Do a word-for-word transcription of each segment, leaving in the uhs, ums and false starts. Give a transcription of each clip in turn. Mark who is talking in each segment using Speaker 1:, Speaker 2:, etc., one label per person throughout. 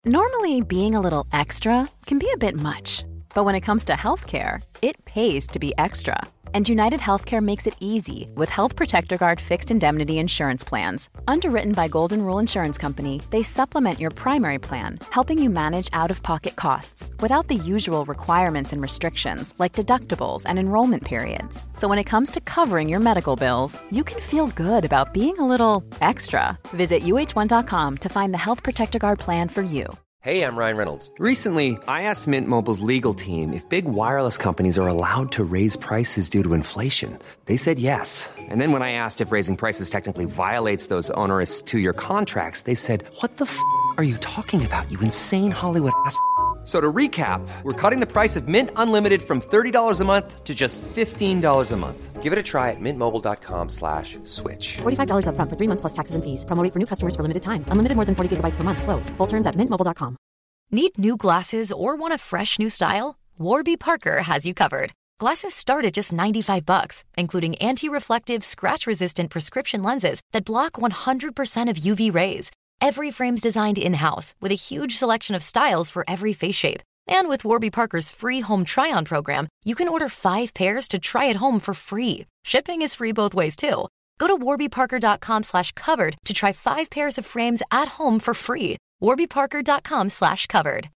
Speaker 1: Normally, being a little extra can be a bit much, but when it comes to healthcare, it pays to be extra. And United Healthcare makes it easy with Health Protector Guard fixed indemnity insurance plans. Underwritten by Golden Rule Insurance Company, they supplement your primary plan, helping you manage out-of-pocket costs without the usual requirements and restrictions like deductibles and enrollment periods. So when it comes to covering your medical bills, you can feel good about being a little extra. Visit U H one dot com to find the Health Protector Guard plan for you.
Speaker 2: Hey, I'm Ryan Reynolds. Recently, I asked Mint Mobile's legal team if big wireless companies are allowed to raise prices due to inflation. They said yes. And then when I asked if raising prices technically violates those onerous two-year contracts, they said, what the f*** are you talking about, you insane Hollywood ass f- So to recap, we're cutting the price of Mint Unlimited from thirty dollars a month to just fifteen dollars a month. Give it a try at mintmobile.com slash switch.
Speaker 3: forty-five dollars up front for three months plus taxes and fees. Promo rate for new customers for limited time. Unlimited more than forty gigabytes per month. Slows full terms at mint mobile dot com.
Speaker 4: Need new glasses or want a fresh new style? Warby Parker has you covered. Glasses start at just ninety-five bucks, including anti-reflective, scratch-resistant prescription lenses that block one hundred percent of U V rays. Every frame's designed in-house with a huge selection of styles for every face shape. And with Warby Parker's free home try-on program, you can order five pairs to try at home for free. Shipping is free both ways, too. Go to warbyparker.com slash covered to try five pairs of frames at home for free. warbyparker.com slash covered.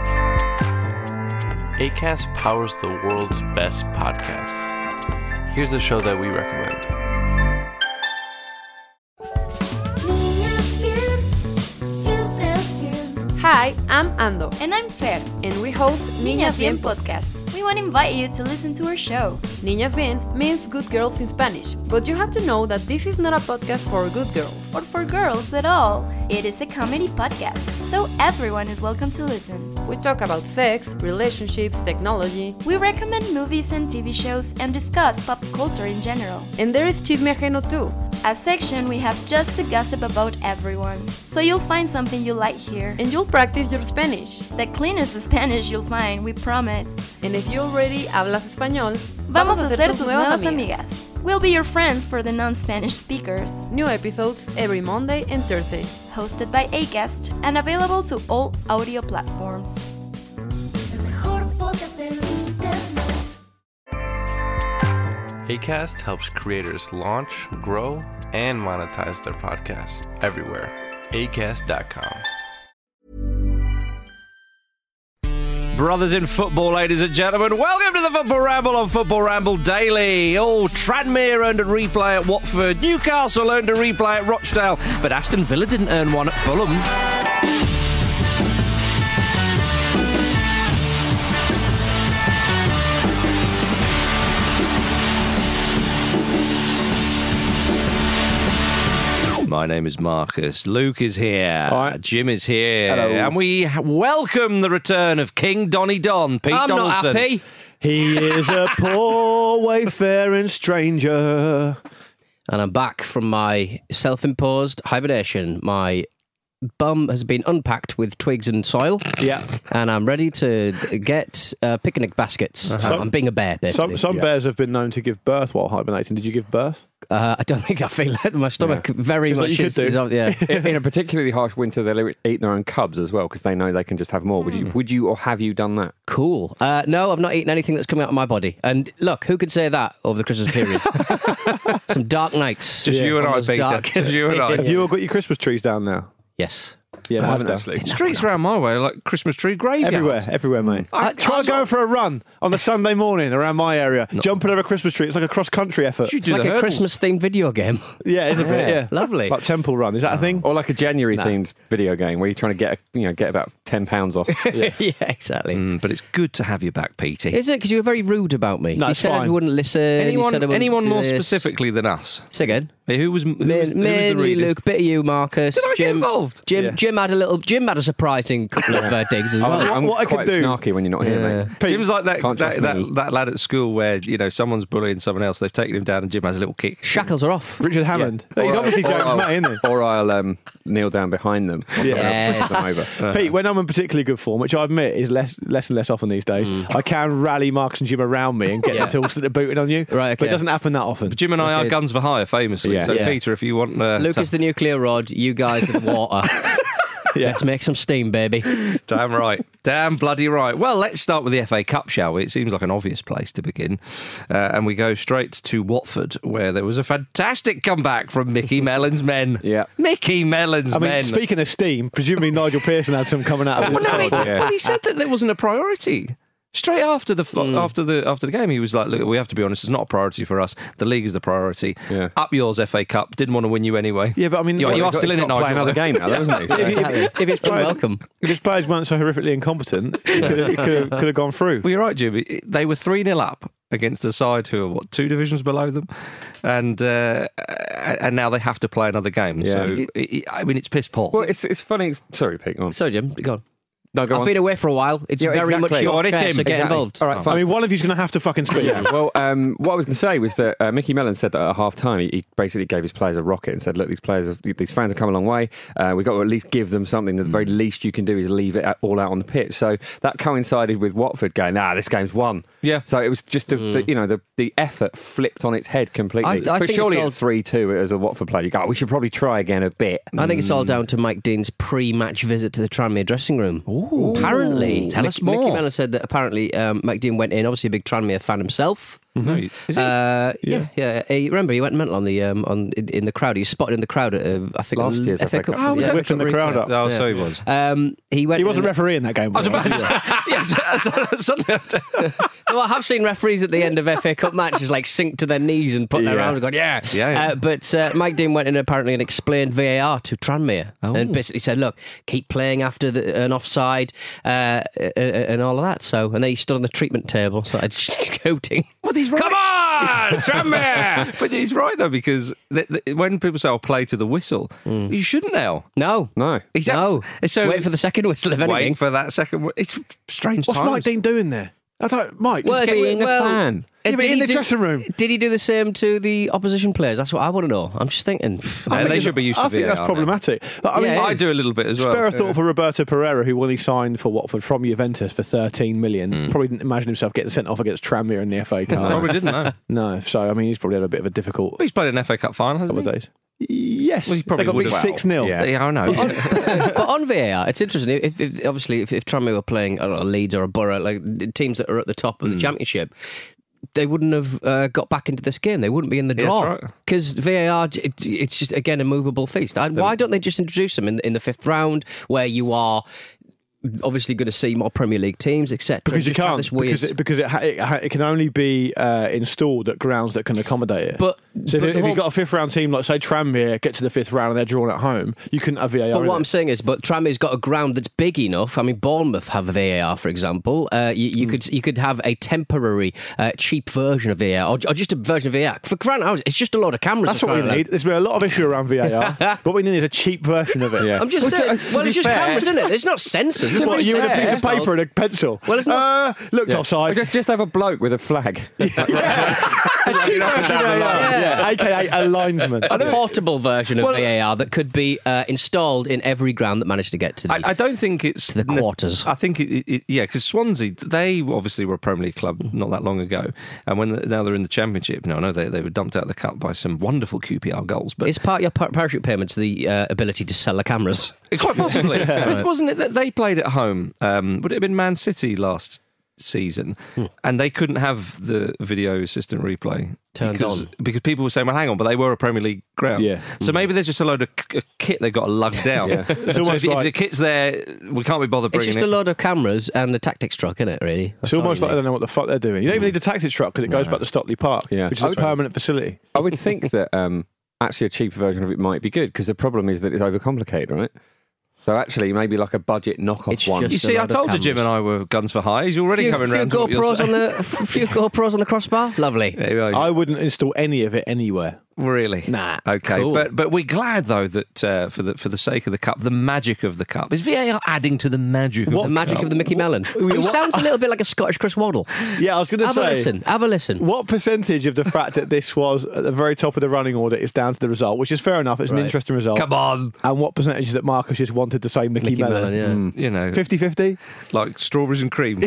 Speaker 5: Acast powers the world's best podcasts. Here's a show that we recommend.
Speaker 6: Hi, I'm Ando.
Speaker 7: And I'm Fer.
Speaker 6: And we host
Speaker 7: Niñas Bien Podcast. We want to invite you to listen to our show.
Speaker 6: Niñas Bien means good girls in Spanish, but you have to know that this is not a podcast for good girls.
Speaker 7: Or for girls at all. It is a comedy podcast, so everyone is welcome to listen.
Speaker 6: We talk about sex, relationships, technology.
Speaker 7: We recommend movies and T V shows and discuss pop culture in general.
Speaker 6: And there is Chisme Ajeno too.
Speaker 7: A section we have just to gossip about everyone. So you'll find something you like here.
Speaker 6: And you'll practice your Spanish.
Speaker 7: The cleanest Spanish you'll find, we promise.
Speaker 6: And if you already hablas español,
Speaker 7: vamos a ser tus nuevas amigas. We'll be your friends for the non-Spanish speakers.
Speaker 6: New episodes every Monday and Thursday.
Speaker 7: Hosted by Acast and available to all audio platforms.
Speaker 5: Acast helps creators launch, grow, and monetize their podcasts everywhere. Acast dot com.
Speaker 8: Brothers in football, ladies and gentlemen, welcome to the Football Ramble on Football Ramble Daily. Oh, Tranmere earned a replay at Watford, Newcastle earned a replay at Rochdale, but Aston Villa didn't earn one at Fulham. My name is Marcus. Luke is here.
Speaker 9: Right.
Speaker 8: Jim is here.
Speaker 9: Hello.
Speaker 8: And we welcome the return of King Donny Don, Pete
Speaker 9: I'm
Speaker 8: Donaldson.
Speaker 9: not happy. He is a poor wayfaring stranger.
Speaker 10: And I'm back from my self-imposed hibernation. My bum has been unpacked with twigs and soil.
Speaker 9: Yeah.
Speaker 10: And I'm ready to get uh, picnic baskets.
Speaker 9: Uh-huh.
Speaker 10: I'm, I'm being a bear, basically.
Speaker 9: Some, some
Speaker 10: yeah.
Speaker 9: bears have been known to give birth while hibernating. Did you give birth?
Speaker 10: Uh, I don't think I feel it. My stomach
Speaker 11: Yeah.
Speaker 10: very
Speaker 9: It's
Speaker 10: much
Speaker 9: like you
Speaker 10: is,
Speaker 9: could do.
Speaker 10: is on, yeah.
Speaker 11: in, in a particularly harsh winter, they'll eat their own cubs as well because they know they can just have more. Would you, would you, or have you done that?
Speaker 10: Cool. Uh, no, I've not eaten anything that's coming out of my body. And look, who could say that over the Christmas period? Some dark nights.
Speaker 5: Just you and
Speaker 10: On
Speaker 5: I,
Speaker 10: those
Speaker 5: Peter.
Speaker 10: dark-
Speaker 5: Just you and I.
Speaker 9: Have you all got your Christmas trees down now?
Speaker 10: Yes.
Speaker 9: Yeah,
Speaker 5: I
Speaker 9: mine's
Speaker 5: haven't
Speaker 9: down.
Speaker 5: actually. Streets around my way are like Christmas tree graveyards.
Speaker 9: Everywhere, everywhere, mate.
Speaker 5: I-
Speaker 9: Try
Speaker 5: I-
Speaker 9: going for a run on a Sunday morning around my area, jumping over a Christmas tree. It's like a cross-country effort.
Speaker 5: You
Speaker 10: It's
Speaker 5: do
Speaker 10: like
Speaker 5: the
Speaker 10: a
Speaker 5: hurdles.
Speaker 10: Christmas-themed video game.
Speaker 9: Yeah, it's a bit, yeah.
Speaker 10: Lovely.
Speaker 9: Like Temple Run. Is that a thing?
Speaker 11: Or like a January
Speaker 9: No.
Speaker 11: themed video game where you're trying to get a, you know get about ten pounds off.
Speaker 10: Yeah, exactly.
Speaker 8: Mm, but it's good to have you back, Petey.
Speaker 10: Is it? Because you were very rude about me.
Speaker 9: No,
Speaker 10: you
Speaker 9: it's
Speaker 10: said
Speaker 9: fine.
Speaker 10: I wouldn't listen. you
Speaker 8: anyone
Speaker 10: said I wouldn't
Speaker 8: anyone
Speaker 10: do
Speaker 8: more
Speaker 10: this.
Speaker 8: specifically than us?
Speaker 10: Say again.
Speaker 8: Hey, who was, who was, who was the
Speaker 10: Mainly
Speaker 8: rudest?
Speaker 10: Luke, bit of you, Marcus.
Speaker 8: Did I get
Speaker 10: Jim,
Speaker 8: involved?
Speaker 10: Jim,
Speaker 9: Yeah.
Speaker 10: Jim had a little. Jim had a surprising couple of uh, digs as
Speaker 11: I'm,
Speaker 10: well.
Speaker 11: I'm
Speaker 9: What I could
Speaker 11: quite
Speaker 9: do-
Speaker 11: snarky when you're not here,
Speaker 10: Yeah.
Speaker 11: mate.
Speaker 9: Pete,
Speaker 8: Jim's like that
Speaker 11: Can't
Speaker 8: that,
Speaker 11: trust me.
Speaker 8: that that lad at school where, you know, someone's bullying someone else, they've taken him down and Jim has a little kick.
Speaker 10: Shackles are off.
Speaker 9: Richard Hammond. He's
Speaker 11: Or-
Speaker 9: obviously
Speaker 11: or
Speaker 9: joking,
Speaker 11: I'll-
Speaker 9: mate, isn't he?
Speaker 11: Or I'll um, kneel down behind them. Or someone else pushes them over.
Speaker 9: Pete, when I'm in particularly good form, which I admit is less less and less often these days, I can rally Marcus and Jim around me and get
Speaker 10: Yeah.
Speaker 9: the tools that are booting on you.
Speaker 10: Right,
Speaker 9: But
Speaker 10: okay.
Speaker 9: it doesn't happen that often.
Speaker 8: Jim and I are
Speaker 10: Okay.
Speaker 8: guns for hire, famously.
Speaker 11: Yeah.
Speaker 8: So,
Speaker 10: Yeah.
Speaker 8: Peter, if you want... Uh,
Speaker 10: Luke
Speaker 8: to-
Speaker 10: is the nuclear rod. You guys are the water.
Speaker 9: Yeah.
Speaker 10: Let's make some steam, baby.
Speaker 8: Damn right. Damn bloody right. Well, let's start with the F A Cup, shall we? It seems like an obvious place to begin. Uh, and we go straight to Watford, where there was a fantastic comeback from Mickey Mellon's men.
Speaker 11: Yeah.
Speaker 8: Mickey Mellon's
Speaker 9: I mean,
Speaker 8: men.
Speaker 9: speaking of steam, presumably Nigel Pearson had some coming out of
Speaker 8: well,
Speaker 9: it.
Speaker 8: no, he,
Speaker 11: Yeah.
Speaker 8: well, he said that there wasn't a priority. Straight after the
Speaker 10: Mm.
Speaker 8: after the after the game, he was like, "Look, we have to be honest. It's not a priority for us. The league is the priority.
Speaker 11: Yeah.
Speaker 8: Up yours, F A Cup. Didn't want to win you anyway.
Speaker 9: Yeah, but I mean,
Speaker 8: you,
Speaker 9: well,
Speaker 8: you are
Speaker 11: He's
Speaker 8: still in it,
Speaker 11: got to play
Speaker 8: Nigel.
Speaker 11: another game now, though, isn't he? So-
Speaker 9: if, if, if, his players,
Speaker 10: welcome.
Speaker 9: if his players weren't so horrifically incompetent, it could have, it could have, could have gone through.
Speaker 8: Well, you're right, Jim. It- They were three nil up against a side who are what two divisions below them, and uh, and now they have to play another game.
Speaker 11: Yeah.
Speaker 8: So it, it, I mean, it's piss poor.
Speaker 11: Well, it's it's funny. Sorry, Pete. Go on.
Speaker 10: So, Jim, go on.
Speaker 11: No, go
Speaker 10: I've
Speaker 11: on.
Speaker 10: been away for a while. It's
Speaker 11: Yeah,
Speaker 10: very
Speaker 11: exactly.
Speaker 10: much your
Speaker 8: Go on, it's
Speaker 10: affair,
Speaker 8: him.
Speaker 10: so get
Speaker 8: Exactly.
Speaker 10: involved.
Speaker 11: All right, fine.
Speaker 9: I mean, one of you's going to have to fucking speak.
Speaker 11: Yeah, well, um, what I was going to say was that uh, Mickey Mellon said that at half time, he, he basically gave his players a rocket and said, look, these players, have, these fans have come a long way. Uh, we've got to at least give them something. The very least you can do is leave it at, all out on the pitch. So that coincided with Watford going, nah, this game's won.
Speaker 8: Yeah.
Speaker 11: So it was just, a, the, you know, the, the effort flipped on its head completely.
Speaker 10: I- I
Speaker 11: but
Speaker 10: think
Speaker 11: surely
Speaker 10: it's all-
Speaker 11: at three two as a Watford player, you go, oh, we should probably try again a bit.
Speaker 10: I think it's all down to Mike Dean's pre-match visit to the Tranmere dressing room. Ooh. Apparently,
Speaker 8: Tell
Speaker 10: Mick-
Speaker 8: us more.
Speaker 10: Mickey Mellon said that apparently um, Mike Dean went in, obviously a big Tranmere fan himself.
Speaker 8: No, is he?
Speaker 10: Uh, yeah, yeah. He, remember, he went mental on the um, on in, in the crowd. He was spotted in the crowd at uh, I think
Speaker 11: Last year's
Speaker 10: F A
Speaker 11: F A Cup.
Speaker 10: Cup.
Speaker 11: Oh, was
Speaker 10: yeah,
Speaker 11: that
Speaker 9: whipping the
Speaker 10: replay.
Speaker 9: crowd up?
Speaker 8: Oh,
Speaker 10: Yeah.
Speaker 8: so he was.
Speaker 10: Um, he went.
Speaker 9: He wasn't
Speaker 10: in-
Speaker 9: refereeing that game.
Speaker 8: I was
Speaker 9: by the
Speaker 8: about
Speaker 9: way.
Speaker 8: to say, yeah, suddenly,
Speaker 10: No, I have seen referees at the end of F A Cup matches like sink to their knees and put their
Speaker 9: Yeah.
Speaker 10: arms and go, yeah.
Speaker 8: Yeah, yeah.
Speaker 10: Uh, but uh, Mike Dean went in apparently and explained V A R to Tranmere
Speaker 8: Oh.
Speaker 10: and basically said, look, keep playing after the, an offside uh, uh, and all of that. So, and then he stood on the treatment table, started scooting.
Speaker 8: Well, he's right.
Speaker 10: Come on, Tranmere!
Speaker 8: But he's right though, because th- th- when people say, "I'll play to the whistle," you shouldn't now.
Speaker 10: No.
Speaker 11: No.
Speaker 8: Exactly.
Speaker 10: No.
Speaker 8: So
Speaker 10: Wait for the second whistle, if anything.
Speaker 8: Wait for that second. whi- It's strange
Speaker 9: What's
Speaker 8: times.
Speaker 9: Mike Dean doing there? I don't, Mike,
Speaker 10: Well,
Speaker 9: just
Speaker 10: he-
Speaker 9: get-
Speaker 11: being a
Speaker 10: well,
Speaker 11: fan.
Speaker 10: uh,
Speaker 9: Yeah, but
Speaker 10: did
Speaker 9: in
Speaker 10: he
Speaker 9: the
Speaker 10: do-
Speaker 9: dressing room.
Speaker 10: Did he do the same to the opposition players? That's what I want to know. I'm just thinking.
Speaker 8: Yeah, they should be used to
Speaker 9: I think
Speaker 8: V A R
Speaker 9: that's
Speaker 8: now.
Speaker 9: problematic. But, I mean,
Speaker 10: Yeah, it
Speaker 8: I
Speaker 10: is.
Speaker 8: do a little bit as well.
Speaker 9: spare a thought
Speaker 8: Yeah.
Speaker 9: for Roberto Pereira, who when he signed for Watford from Juventus for thirteen million,
Speaker 8: Hmm.
Speaker 9: probably didn't imagine himself getting sent off against Tranmere in the F A Cup.
Speaker 8: Probably didn't know.
Speaker 9: No, so I mean, he's probably had a bit of a difficult
Speaker 8: Well, he's played an F A Cup final, hasn't
Speaker 9: couple of
Speaker 8: he?
Speaker 9: days. Yes,
Speaker 8: Well, he probably
Speaker 9: they got
Speaker 8: would
Speaker 9: beat
Speaker 8: have.
Speaker 9: six nil.
Speaker 11: Yeah.
Speaker 8: Yeah, I know.
Speaker 10: But on V A R, it's interesting. If, if obviously if, if Tranmere were playing I don't know, Leeds or a Borough, like teams that are at the top of the Championship, they wouldn't have uh, got back into this game. They wouldn't be in the
Speaker 8: Yeah,
Speaker 10: draw
Speaker 8: that's right.
Speaker 10: because V A R. It, it's just again a movable feast. I, why don't they just introduce them in in the fifth round where you are obviously going to see more Premier League teams, et cetera?
Speaker 9: Because you
Speaker 10: Just have
Speaker 9: can't,
Speaker 10: this weird-
Speaker 9: because it, because it, ha- it, ha- it can only be uh, installed at grounds that can accommodate it.
Speaker 10: But-
Speaker 9: so if,
Speaker 10: but
Speaker 9: if
Speaker 10: the
Speaker 9: you've
Speaker 10: whole-
Speaker 9: got a fifth round team, like say Tranmere, get to the fifth round and they're drawn at home, you couldn't have V A R.
Speaker 10: But
Speaker 9: in
Speaker 10: what
Speaker 9: it.
Speaker 10: I'm saying is, but Tranmere's got a ground that's big enough. I mean, Bournemouth have a V A R, for example. Uh, you you could you could have a temporary, uh, cheap version of V A R, or, or just a version of V A R. For crying out, it's just a load of cameras.
Speaker 9: That's
Speaker 10: for
Speaker 9: what we
Speaker 10: crying out
Speaker 9: need. There's been a lot of issue around V A R. What we need is a cheap version of it.
Speaker 11: Yeah.
Speaker 10: I'm just
Speaker 11: Well,
Speaker 10: saying.
Speaker 11: to- to
Speaker 10: well,
Speaker 11: be
Speaker 10: it's just
Speaker 11: fair-
Speaker 10: cameras, isn't it? It's not sensors. It's
Speaker 9: What,
Speaker 10: not
Speaker 9: you with a piece of
Speaker 10: sensors.
Speaker 9: paper and a pencil?
Speaker 10: Well, it's not-
Speaker 9: Uh, looked
Speaker 11: Yeah.
Speaker 9: offside.
Speaker 11: Or Just, just have a bloke with a flag.
Speaker 9: a cheap version of V A R. Yeah, aka a linesman.
Speaker 10: A portable version of V A R that could be uh, installed in every ground that managed to get to the.
Speaker 8: I, I don't think it's
Speaker 10: the quarters.
Speaker 8: I think it, it, yeah, because Swansea, they obviously were a Premier League club not that long ago, and when the, now they're in the Championship. Now I know they they were dumped out of the cup by some wonderful Q P R goals, but
Speaker 10: It's part of your par- parachute payment to the uh, ability to sell the cameras.
Speaker 8: quite possibly, But wasn't it that they played at home? Um, would it have been Man City last season, and they couldn't have the video assistant replay
Speaker 10: Turned
Speaker 8: because,
Speaker 10: on.
Speaker 8: because people were saying, "Well, hang on," but they were a Premier League ground.
Speaker 9: Yeah.
Speaker 8: So maybe there's just a load of c- a kit they got to lug down.
Speaker 11: Yeah.
Speaker 8: And
Speaker 9: It's
Speaker 8: so
Speaker 9: almost
Speaker 8: if, if
Speaker 9: like-
Speaker 8: the kit's there, we can't be bothered
Speaker 10: It's
Speaker 8: bringing
Speaker 10: just
Speaker 8: it.
Speaker 10: a load of cameras and a tactics truck, isn't it? Really,
Speaker 9: It's almost like I don't know what the fuck they're doing. You don't even need a tactics truck because it goes back to Stockley Park,
Speaker 11: Yeah.
Speaker 9: which is a permanent facility.
Speaker 11: I would think that um, actually a cheaper version of it might be good because the problem is that it's overcomplicated, right? So actually, maybe like a budget knockoff
Speaker 10: It's
Speaker 11: one.
Speaker 10: just-
Speaker 8: You see,
Speaker 10: a
Speaker 8: I
Speaker 10: load of
Speaker 8: told you, Jim
Speaker 10: cameras.
Speaker 8: and I were guns for hire. He's already
Speaker 10: few,
Speaker 8: coming
Speaker 10: few
Speaker 8: round to what you're
Speaker 10: GoPros on
Speaker 8: saying.
Speaker 10: the few GoPros on the crossbar. Lovely.
Speaker 8: There you go.
Speaker 9: I wouldn't install any of it anywhere.
Speaker 8: Really?
Speaker 9: Nah.
Speaker 8: Okay,
Speaker 10: Cool.
Speaker 8: but but we're glad though that uh, for the for the sake of the cup, the magic of the cup is V A R adding to the magic of
Speaker 10: The
Speaker 8: the
Speaker 10: magic
Speaker 8: cup.
Speaker 10: of the Mickey Mellon. He
Speaker 9: what-
Speaker 10: sounds a little bit like a Scottish Chris Waddle.
Speaker 9: Yeah, I was going to
Speaker 10: Have a
Speaker 9: say.
Speaker 10: listen. Have a listen.
Speaker 9: What percentage of the fact that this was at the very top of the running order is down to the result, which is fair enough. It's an
Speaker 10: Right.
Speaker 9: interesting result.
Speaker 8: Come on,
Speaker 9: And what percentage is that Marcus just wanted to say Mickey,
Speaker 10: Mickey Mellon,
Speaker 9: Mellon?
Speaker 10: yeah.
Speaker 8: you know,
Speaker 9: fifty-fifty?
Speaker 8: like strawberries and cream.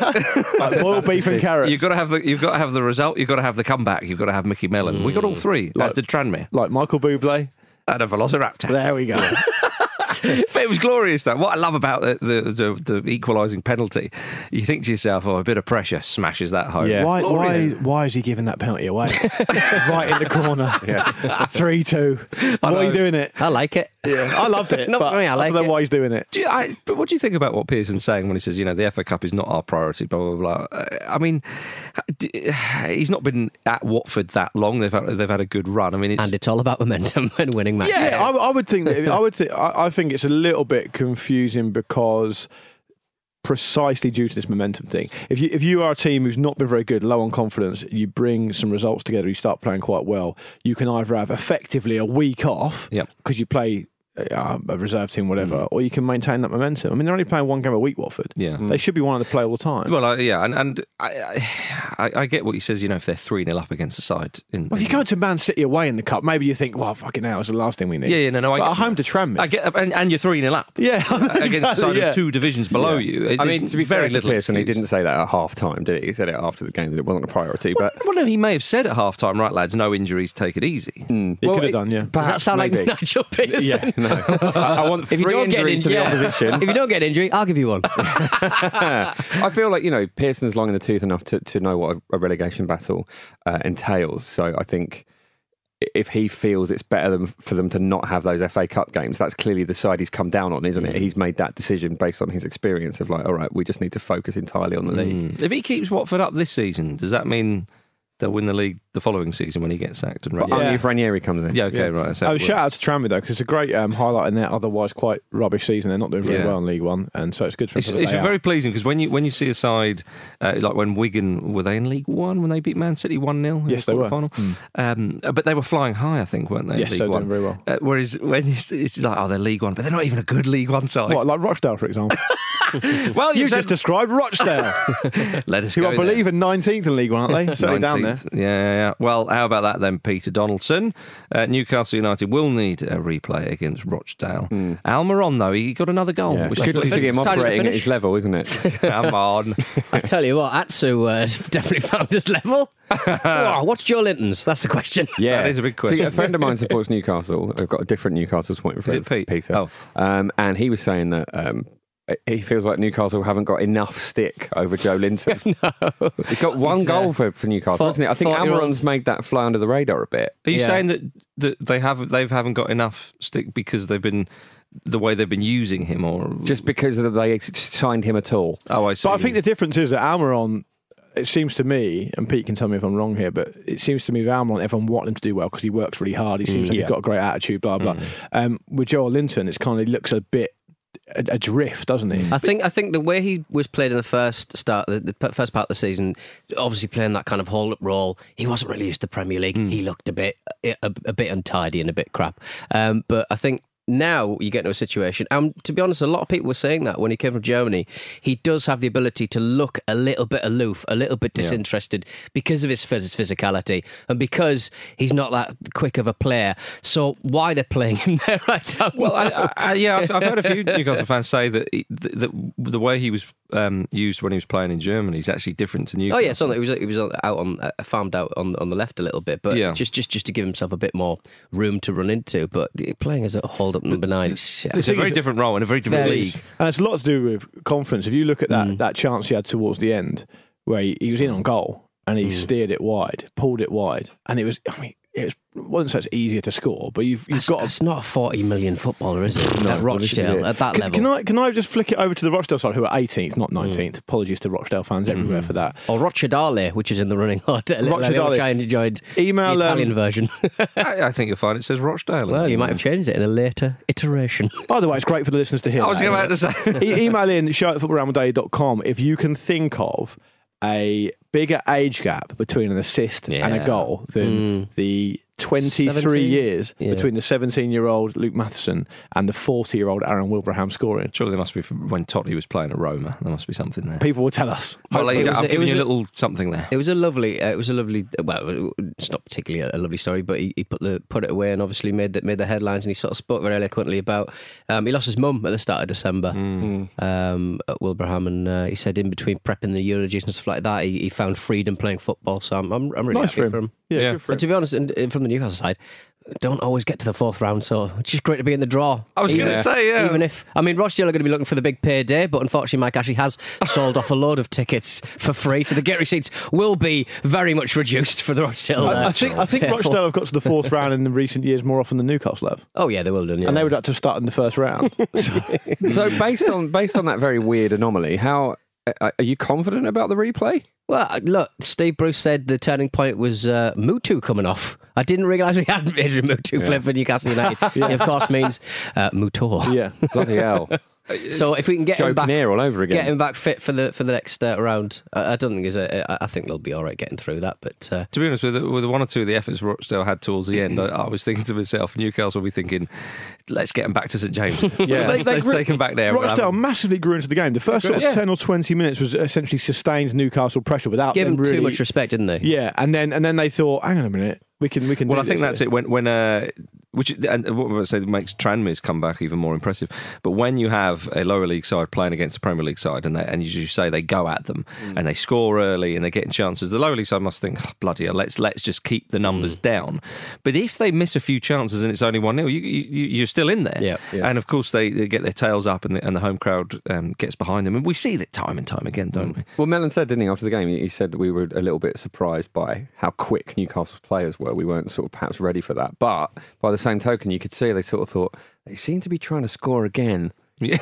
Speaker 9: Like boiled beef and carrots.
Speaker 8: You've got to have the you've got to have the result. You've got to have the comeback. You've got to have Mickey Mellon. We got all three.
Speaker 9: Like-
Speaker 8: As did Tranmere
Speaker 9: Like Michael Bublé.
Speaker 8: and a Velociraptor.
Speaker 9: There we go.
Speaker 8: But it was glorious, though. What I love about the the, the, the equalising penalty, you think to yourself, oh, a bit of pressure smashes that home.
Speaker 9: Yeah. Why, why,
Speaker 8: Glorious.
Speaker 9: why is he giving that penalty away? Right in the corner. Yeah. three two. Why are you doing it?
Speaker 10: I like it.
Speaker 9: Yeah, I loved it.
Speaker 10: Not
Speaker 9: but
Speaker 10: for me, I like
Speaker 9: I don't know
Speaker 10: it.
Speaker 9: why he's doing it.
Speaker 8: Do you, I, but what do you think about what Pearson's saying when he says, you know, the F A Cup is not our priority, blah, blah, blah? Uh, I mean, d- he's not been at Watford that long. They've had, they've had a good run. I mean, it's,
Speaker 10: And it's all about momentum and winning matches.
Speaker 9: Yeah, I, I would think. That, I would think. I, I think it's a little bit confusing because precisely due to this momentum thing. If you if you are a team who's not been very good, low on confidence, you bring some results together, you start playing quite well. You can either have effectively a week off because
Speaker 8: Yep.
Speaker 9: you play. Uh, a reserve team, whatever,
Speaker 8: Mm.
Speaker 9: or you can maintain that momentum. I mean, they're only playing one game a week, Watford.
Speaker 8: Yeah.
Speaker 9: They should be wanting to play all the time.
Speaker 8: Well, I, yeah, and, and I, I, I get what he says, you know, if they're three nil up against the side. In,
Speaker 9: Well, if you go to Man City away in the Cup, maybe you think, well, fucking hell, it's the last thing we need.
Speaker 8: Yeah, yeah, no, no. I
Speaker 9: But
Speaker 8: get,
Speaker 9: at home to Tranmere.
Speaker 8: I get, and, and you're three nil up.
Speaker 9: Yeah,
Speaker 8: against the
Speaker 9: exactly,
Speaker 8: side
Speaker 9: yeah.
Speaker 8: of two divisions below
Speaker 11: Yeah.
Speaker 8: you. It-
Speaker 11: I mean,
Speaker 8: there's
Speaker 11: to be fair
Speaker 8: very
Speaker 11: to
Speaker 8: little
Speaker 11: Pearson, he
Speaker 8: excuse.
Speaker 11: didn't say that at half time, did he? He said it after the game that it wasn't a priority.
Speaker 8: Well,
Speaker 11: But
Speaker 8: well, no, he may have said at half time, right, lads, no injuries, take it easy.
Speaker 9: He
Speaker 11: Well,
Speaker 9: could have
Speaker 11: it-
Speaker 9: done, yeah.
Speaker 10: Does that
Speaker 11: perhaps
Speaker 10: sound
Speaker 11: maybe.
Speaker 10: like Nigel Pearson?
Speaker 11: Yeah, no. I, I want
Speaker 10: If you
Speaker 11: three
Speaker 10: don't get
Speaker 11: injuries to
Speaker 10: injured,
Speaker 11: the opposition.
Speaker 10: if you don't get an injury, I'll give you one.
Speaker 11: I feel like, you know, Pearson's long in the tooth enough to, to know what a, a relegation battle uh, entails. So I think if he feels it's better than, for them to not have those F A Cup games, that's clearly the side he's come down on, isn't it? He's made that decision based on his experience of like, all right, we just need to focus entirely on the league.
Speaker 8: Mm. If he keeps Watford up this season, does that mean they'll win the league the following season when he gets sacked? And
Speaker 11: But
Speaker 8: yeah.
Speaker 11: only if Ranieri comes in.
Speaker 8: yeah, okay,
Speaker 9: Yeah.
Speaker 8: right. that's how
Speaker 9: Oh,
Speaker 8: it
Speaker 9: shout
Speaker 8: works.
Speaker 9: out to Tranmere though, because it's a great um, highlight in their otherwise quite rubbish season. They're not doing very
Speaker 8: Yeah.
Speaker 9: well in League One, and so it's good for
Speaker 8: It's,
Speaker 9: them to
Speaker 8: it's
Speaker 9: lay out.
Speaker 8: very pleasing because when you when you see a side uh, like when Wigan, were they in League One when they beat Man City one nil?
Speaker 9: Yes, they were.
Speaker 8: Final? Um, but they were flying high, I think, weren't they? in
Speaker 9: Yes,
Speaker 8: League
Speaker 9: they're
Speaker 8: One?
Speaker 9: doing very well.
Speaker 8: Uh, whereas when you, it's like, oh, they're League One, but they're not even a good League One side.
Speaker 9: What, like Rochdale, for example?
Speaker 8: Well,
Speaker 9: You
Speaker 8: you've
Speaker 9: just
Speaker 8: said-
Speaker 9: described Rochdale,
Speaker 8: let us
Speaker 9: who
Speaker 8: go
Speaker 9: I
Speaker 8: there.
Speaker 9: believe are nineteenth in League One, aren't they? Certainly down there.
Speaker 8: nineteenth. Yeah, yeah, yeah. Well, how about that then, Peter Donaldson? Uh, Newcastle United will need a replay against Rochdale. Almiron, though, he got another goal.
Speaker 11: Yeah,
Speaker 8: which
Speaker 11: it's
Speaker 8: I
Speaker 11: good to
Speaker 8: thought-
Speaker 11: see him
Speaker 10: Starting to
Speaker 11: operating at
Speaker 10: finish.
Speaker 11: his level, isn't it?
Speaker 8: Come on.
Speaker 10: I tell you what, Atsu uh, has definitely found his level. Oh, what's Joe Linton's? That's the question.
Speaker 11: Yeah,
Speaker 8: That is a big
Speaker 11: So,
Speaker 8: question.
Speaker 11: a friend of mine supports Newcastle. I've got a different Newcastle supporting friend,
Speaker 8: it Pete?
Speaker 11: Peter.
Speaker 8: Oh.
Speaker 11: Um, and he was saying that um, he feels like Newcastle haven't got enough stick over Joe Linton. no. He's got one
Speaker 10: He's,
Speaker 11: goal
Speaker 10: uh,
Speaker 11: for, for Newcastle,
Speaker 10: fo-
Speaker 11: hasn't he? I think
Speaker 10: forty-year-old.
Speaker 11: Almiron's made that fly under the radar a bit.
Speaker 8: Are you
Speaker 10: Yeah.
Speaker 8: saying that, that they haven't they haven't got enough stick because they've been the way they've been using him, or
Speaker 11: Just because they signed him at all.
Speaker 8: oh, I see.
Speaker 9: But I think the difference is that Almiron, it seems to me, and Pete can tell me if I'm wrong here, but it seems to me with Almiron, everyone wants him to do well because he works really hard. He seems like
Speaker 11: yeah.
Speaker 9: he's got a great attitude, blah, blah. Um, with Joel Linton, it's kind of looks a bit ad- adrift, doesn't he?
Speaker 10: I think I think the way he was played in the first start, the, the p- first part of the season, obviously playing that kind of hold-up role, he wasn't really used to Premier League. He looked a bit a, a bit untidy and a bit crap. Um, but I think now you get into a situation, and to be honest, a lot of people were saying that when he came from Germany, he does have the ability to look a little bit aloof, a little bit disinterested because of his phys- physicality and because he's not that quick of a player. So why they're playing him there, I don't
Speaker 8: Well,
Speaker 10: know.
Speaker 8: I, I, yeah, I've, I've heard a few Newcastle fans say that, he, that the way he was um, used when he was playing in Germany is actually different to Newcastle.
Speaker 10: Oh yeah, so he was he was out on uh, farmed out on on the left a little bit, but
Speaker 8: Yeah.
Speaker 10: just just just to give himself a bit more room to run into. But playing as a hold up number nine, is-
Speaker 8: It's a very different role in a very different
Speaker 10: Very.
Speaker 8: league.
Speaker 9: And it's a lot to do with confidence. If you look at that, that chance he had towards the end, where he, he was in on goal and he steered it wide, pulled it wide, and it was, I mean, it was, wasn't so it's easier to score, but you've, you've
Speaker 10: That's,
Speaker 9: got
Speaker 10: that's not a forty million footballer, is it?
Speaker 9: No,
Speaker 10: At
Speaker 9: well, this is
Speaker 10: Rochdale
Speaker 9: it.
Speaker 10: at that
Speaker 9: can,
Speaker 10: level.
Speaker 9: Can I can I just flick it over to the Rochdale side, who are eighteenth, not nineteenth? Apologies to Rochdale fans everywhere for that.
Speaker 10: Or Rochdale, which is in the running order,
Speaker 9: Rochdale.
Speaker 10: which I enjoyed
Speaker 9: Email,
Speaker 10: the Italian
Speaker 9: um,
Speaker 10: version.
Speaker 8: I, I think you'll find it says Rochdale.
Speaker 10: Well, you might have changed it in a later iteration.
Speaker 9: By the way, it's great for the listeners to hear.
Speaker 8: I was
Speaker 9: that,
Speaker 8: about to
Speaker 9: isn't
Speaker 8: say.
Speaker 9: it? E- email in show at football ramble daily dot com if you can think of a bigger age gap between an assist and
Speaker 10: Yeah.
Speaker 9: a goal than the twenty-three
Speaker 10: seventeen?
Speaker 9: years
Speaker 10: Yeah.
Speaker 9: between the seventeen-year-old Luke Matheson and the forty-year-old Aaron Wilbraham scoring.
Speaker 8: Surely there must be from when Totti was playing at Roma. There must be something there.
Speaker 9: People will tell us.
Speaker 8: Well,
Speaker 10: It was-
Speaker 8: I've
Speaker 10: it
Speaker 8: given
Speaker 10: was
Speaker 8: you a
Speaker 10: a-
Speaker 8: little something there.
Speaker 10: It was a lovely. Uh, it was a lovely. Well, it's not particularly a, a lovely story, but he, he put the put it away and obviously made the, made the headlines. And he sort of spoke very eloquently about. Um, he lost his mum at the start of December um, at Wilbraham, and uh, he said in between prepping the eulogies and stuff like that, he, he found freedom playing football. So I'm I'm, I'm really
Speaker 9: Nice
Speaker 10: happy
Speaker 9: for him.
Speaker 10: for him.
Speaker 9: Yeah,
Speaker 8: Yeah.
Speaker 9: good for
Speaker 10: But to
Speaker 9: him.
Speaker 10: be honest, and, and from the Newcastle side, don't always get to the fourth round, so it's just great to be in the draw.
Speaker 5: I was going to say, yeah.
Speaker 10: Even if, I mean, Rochdale are going to be looking for the big payday, but unfortunately Mike Ashley has sold off a load of tickets for free, so the gate receipts will be very much reduced for the Rochdale.
Speaker 9: I, I think I think Rochdale have got to the fourth round in the recent years more often than Newcastle have.
Speaker 10: Oh yeah, they will do, yeah.
Speaker 9: And they would have to start in the first round.
Speaker 11: so, so based on based on that very weird anomaly, how are you confident about the replay?
Speaker 10: Well, look, Steve Bruce said the turning point was uh, Mutu coming off. I didn't realise we had Adrian Mutu yeah. playing for Newcastle United. yeah. It, of course, means uh, Mutor.
Speaker 11: Yeah, bloody hell.
Speaker 10: So if we can get
Speaker 11: Joe
Speaker 10: him back,
Speaker 11: all over again.
Speaker 10: get him back fit for the for the next uh, round, I, I don't think there's a. I think they'll be all right getting through that. But uh,
Speaker 5: to be honest, with with one or two of the efforts Rochdale had towards the end, I, I was thinking to myself, Newcastle will be thinking, let's get them back to St James. yeah, let's, let's take them back there.
Speaker 9: Rochdale massively grew into the game. The first sort of yeah. ten or twenty minutes was essentially sustained Newcastle pressure without
Speaker 10: give them
Speaker 9: really,
Speaker 10: too much respect, didn't they?
Speaker 9: Yeah, and then and then they thought, hang on a minute. We can, we can.
Speaker 5: Well,
Speaker 9: do
Speaker 5: I think
Speaker 9: this
Speaker 5: that's
Speaker 9: here.
Speaker 5: it. When, when, uh, which, and what I would say makes Tranmere's comeback even more impressive. But when you have a lower league side playing against a Premier League side, and they, and as you say, they go at them mm. and they score early and they're getting chances, the lower league side must think, oh, bloody hell, let's let's just keep the numbers mm. down. But if they miss a few chances and it's only one nil, you, you, you're still in there.
Speaker 10: Yeah, yeah.
Speaker 5: And of course, they, they get their tails up, and the, and the home crowd um, gets behind them, and we see that time and time again, don't mm. we?
Speaker 11: Well, Mellon said, didn't he, after the game? He said we were a little bit surprised by how quick Newcastle's players were. We weren't sort of perhaps ready for that, but by the same token, you could see they sort of thought they seem to be trying to score again. Yeah.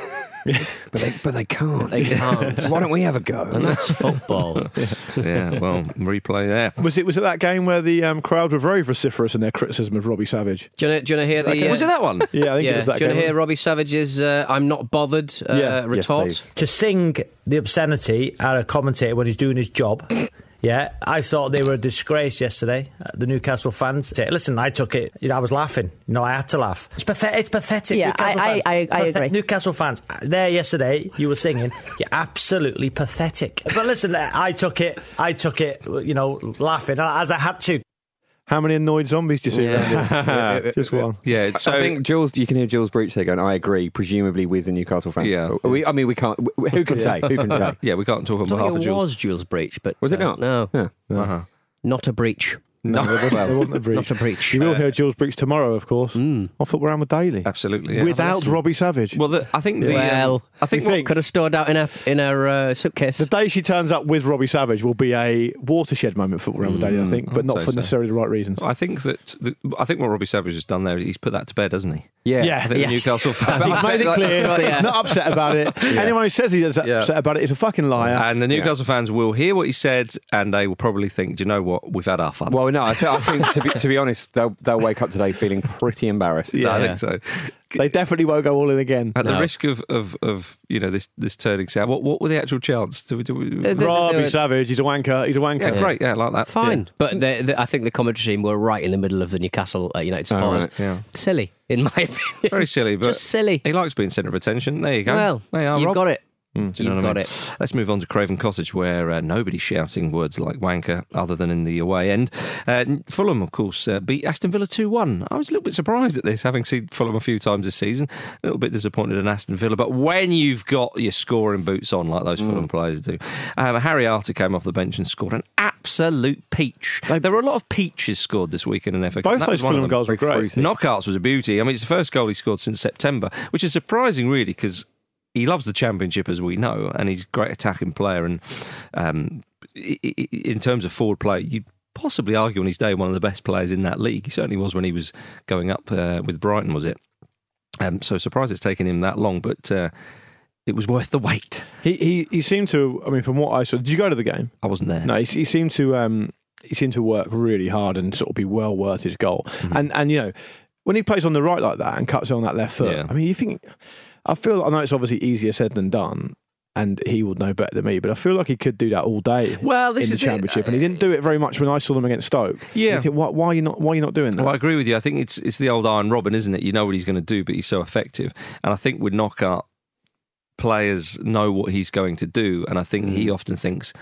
Speaker 11: but they but they can't.
Speaker 10: They can't.
Speaker 11: Why don't we have a go?
Speaker 10: And that's football.
Speaker 5: yeah. yeah, well, replay there.
Speaker 9: Was it was it that game where the um, crowd were very vociferous in their criticism of Robbie Savage?
Speaker 10: Do you want to hear the?
Speaker 5: Uh, was it that one?
Speaker 9: Yeah, I think
Speaker 10: yeah.
Speaker 9: it was that.
Speaker 10: Do you
Speaker 9: want
Speaker 10: to hear Robbie Savage's uh, "I'm not bothered" uh,
Speaker 9: yeah.
Speaker 10: retort?
Speaker 11: Yes,
Speaker 12: to sing the obscenity at a commentator when he's doing his job. Yeah, I thought they were a disgrace yesterday, the Newcastle fans. Listen, I took it, you know, I was laughing. You know, I had to laugh. It's pathetic. It's pathetic.
Speaker 13: Yeah,
Speaker 12: Newcastle
Speaker 13: I,
Speaker 12: fans.
Speaker 13: I, I, I agree.
Speaker 12: Newcastle fans, there yesterday, you were singing, you're absolutely pathetic. But listen, I took it, I took it, you know, laughing, as I had to.
Speaker 9: How many annoyed zombies do you see
Speaker 10: Yeah.
Speaker 9: around here? Just one.
Speaker 5: Yeah, so
Speaker 11: I think Jules, you can hear Jules Breach there going, I agree, presumably with the Newcastle fans.
Speaker 5: Yeah.
Speaker 11: We, I mean, we can't, who can say? Who can say?
Speaker 5: yeah, we can't talk on
Speaker 10: I
Speaker 5: behalf of
Speaker 10: it
Speaker 5: Jules.
Speaker 10: was Jules Breach, but
Speaker 11: Was
Speaker 10: uh,
Speaker 11: it not?
Speaker 10: No,
Speaker 11: Yeah.
Speaker 5: Uh-huh.
Speaker 10: not a breach.
Speaker 9: No, there wasn't, there wasn't a breach.
Speaker 10: Not a breach.
Speaker 9: You will hear Jules Breach tomorrow, of course,
Speaker 10: Mm.
Speaker 9: on Football Ramble Daily.
Speaker 5: Absolutely, yeah.
Speaker 9: Without Robbie Savage.
Speaker 5: Well, the, I think the
Speaker 10: Well,
Speaker 5: um, I think
Speaker 9: You
Speaker 5: what-
Speaker 9: think?
Speaker 10: could have stored out in a in her uh, suitcase.
Speaker 9: The day she turns up with Robbie Savage will be a watershed moment for Football Ramble Daily, I think, but
Speaker 5: I'd
Speaker 9: not
Speaker 5: say
Speaker 9: for
Speaker 5: so.
Speaker 9: necessarily the right reasons.
Speaker 5: I think that the, I think what Robbie Savage has done there, he's put that to bed, hasn't he?
Speaker 11: Yeah.
Speaker 9: Yeah.
Speaker 5: I think
Speaker 10: Yes.
Speaker 5: the Newcastle fans.
Speaker 9: He's made it clear that he's not upset about it. Anyone who says he's
Speaker 5: Yeah.
Speaker 9: upset about it is a fucking liar.
Speaker 5: And the Newcastle fans will hear what he said, and they will probably think, do you know what? We've had our fun.
Speaker 11: Well, no, I, th- I think, to be, to be honest, they'll, they'll wake up today feeling pretty embarrassed.
Speaker 5: yeah, I
Speaker 10: yeah.
Speaker 5: think so.
Speaker 9: They definitely won't go all in again.
Speaker 5: At the
Speaker 10: No.
Speaker 5: risk of, of, of you know this this turning sound, what what were the actual chants? Do we, do we,
Speaker 10: Uh, the-
Speaker 9: Robbie
Speaker 10: the-
Speaker 9: Savage, he's a wanker. He's a wanker.
Speaker 5: yeah, great, yeah, I like that.
Speaker 10: Fine, but the, the, I think the commentary team were right in the middle of the Newcastle uh, United
Speaker 5: Oh,
Speaker 10: supporters.
Speaker 5: right, yeah.
Speaker 10: Silly, in my opinion.
Speaker 5: Very silly, but
Speaker 10: Just silly.
Speaker 5: he likes being centre of attention. There you go.
Speaker 10: Well,
Speaker 5: they are.
Speaker 10: you've
Speaker 5: Rob.
Speaker 10: got it.
Speaker 5: Mm, do you know
Speaker 10: You've
Speaker 5: what I
Speaker 10: got
Speaker 5: mean?
Speaker 10: it.
Speaker 5: Let's move on to Craven Cottage, where uh, nobody's shouting words like wanker other than in the away end. Uh, Fulham, of course, uh, beat Aston Villa two one. I was a little bit surprised at this, having seen Fulham a few times this season. A little bit disappointed in Aston Villa, but when you've got your scoring boots on like those Fulham players do. Uh, Harry Arter came off the bench and scored an absolute peach. There were a lot of peaches scored this weekend in F A Cup.
Speaker 9: Both
Speaker 5: That
Speaker 9: those
Speaker 5: was one of
Speaker 9: Fulham
Speaker 5: them.
Speaker 9: goals were great.
Speaker 5: Knockouts was a beauty. I mean, it's the first goal he scored since September, which is surprising, really, because he loves the Championship, as we know, and he's a great attacking player. And um, in terms of forward play, you'd possibly argue on his day one of the best players in that league. He certainly was when he was going up uh, with Brighton, was it? Um, so surprised it's taken him that long, but uh, it was worth the wait.
Speaker 9: He, he he seemed to. I mean, from what I saw, did you go to the game?
Speaker 5: I wasn't there.
Speaker 9: No, he, he seemed to. Um, he seemed to work really hard and sort of be well worth his goal.
Speaker 5: Mm-hmm.
Speaker 9: And and you know, when he plays on the right like that and cuts on that left foot,
Speaker 5: Yeah.
Speaker 9: I mean, you think. I feel. I know it's obviously easier said than done. And he would know better than me, but I feel like he could do that all day.
Speaker 5: Well, this
Speaker 9: in the
Speaker 5: is it.
Speaker 9: Championship, and he didn't do it very much when I saw them against Stoke.
Speaker 5: Yeah.
Speaker 9: You think, why, why are you not? Why are you not doing that?
Speaker 5: Well, I agree with you. I think it's it's the old Iron Robin, isn't it? You know what he's going to do, but he's so effective. And I think with knockout, players know what he's going to do, and I think mm. he often thinks,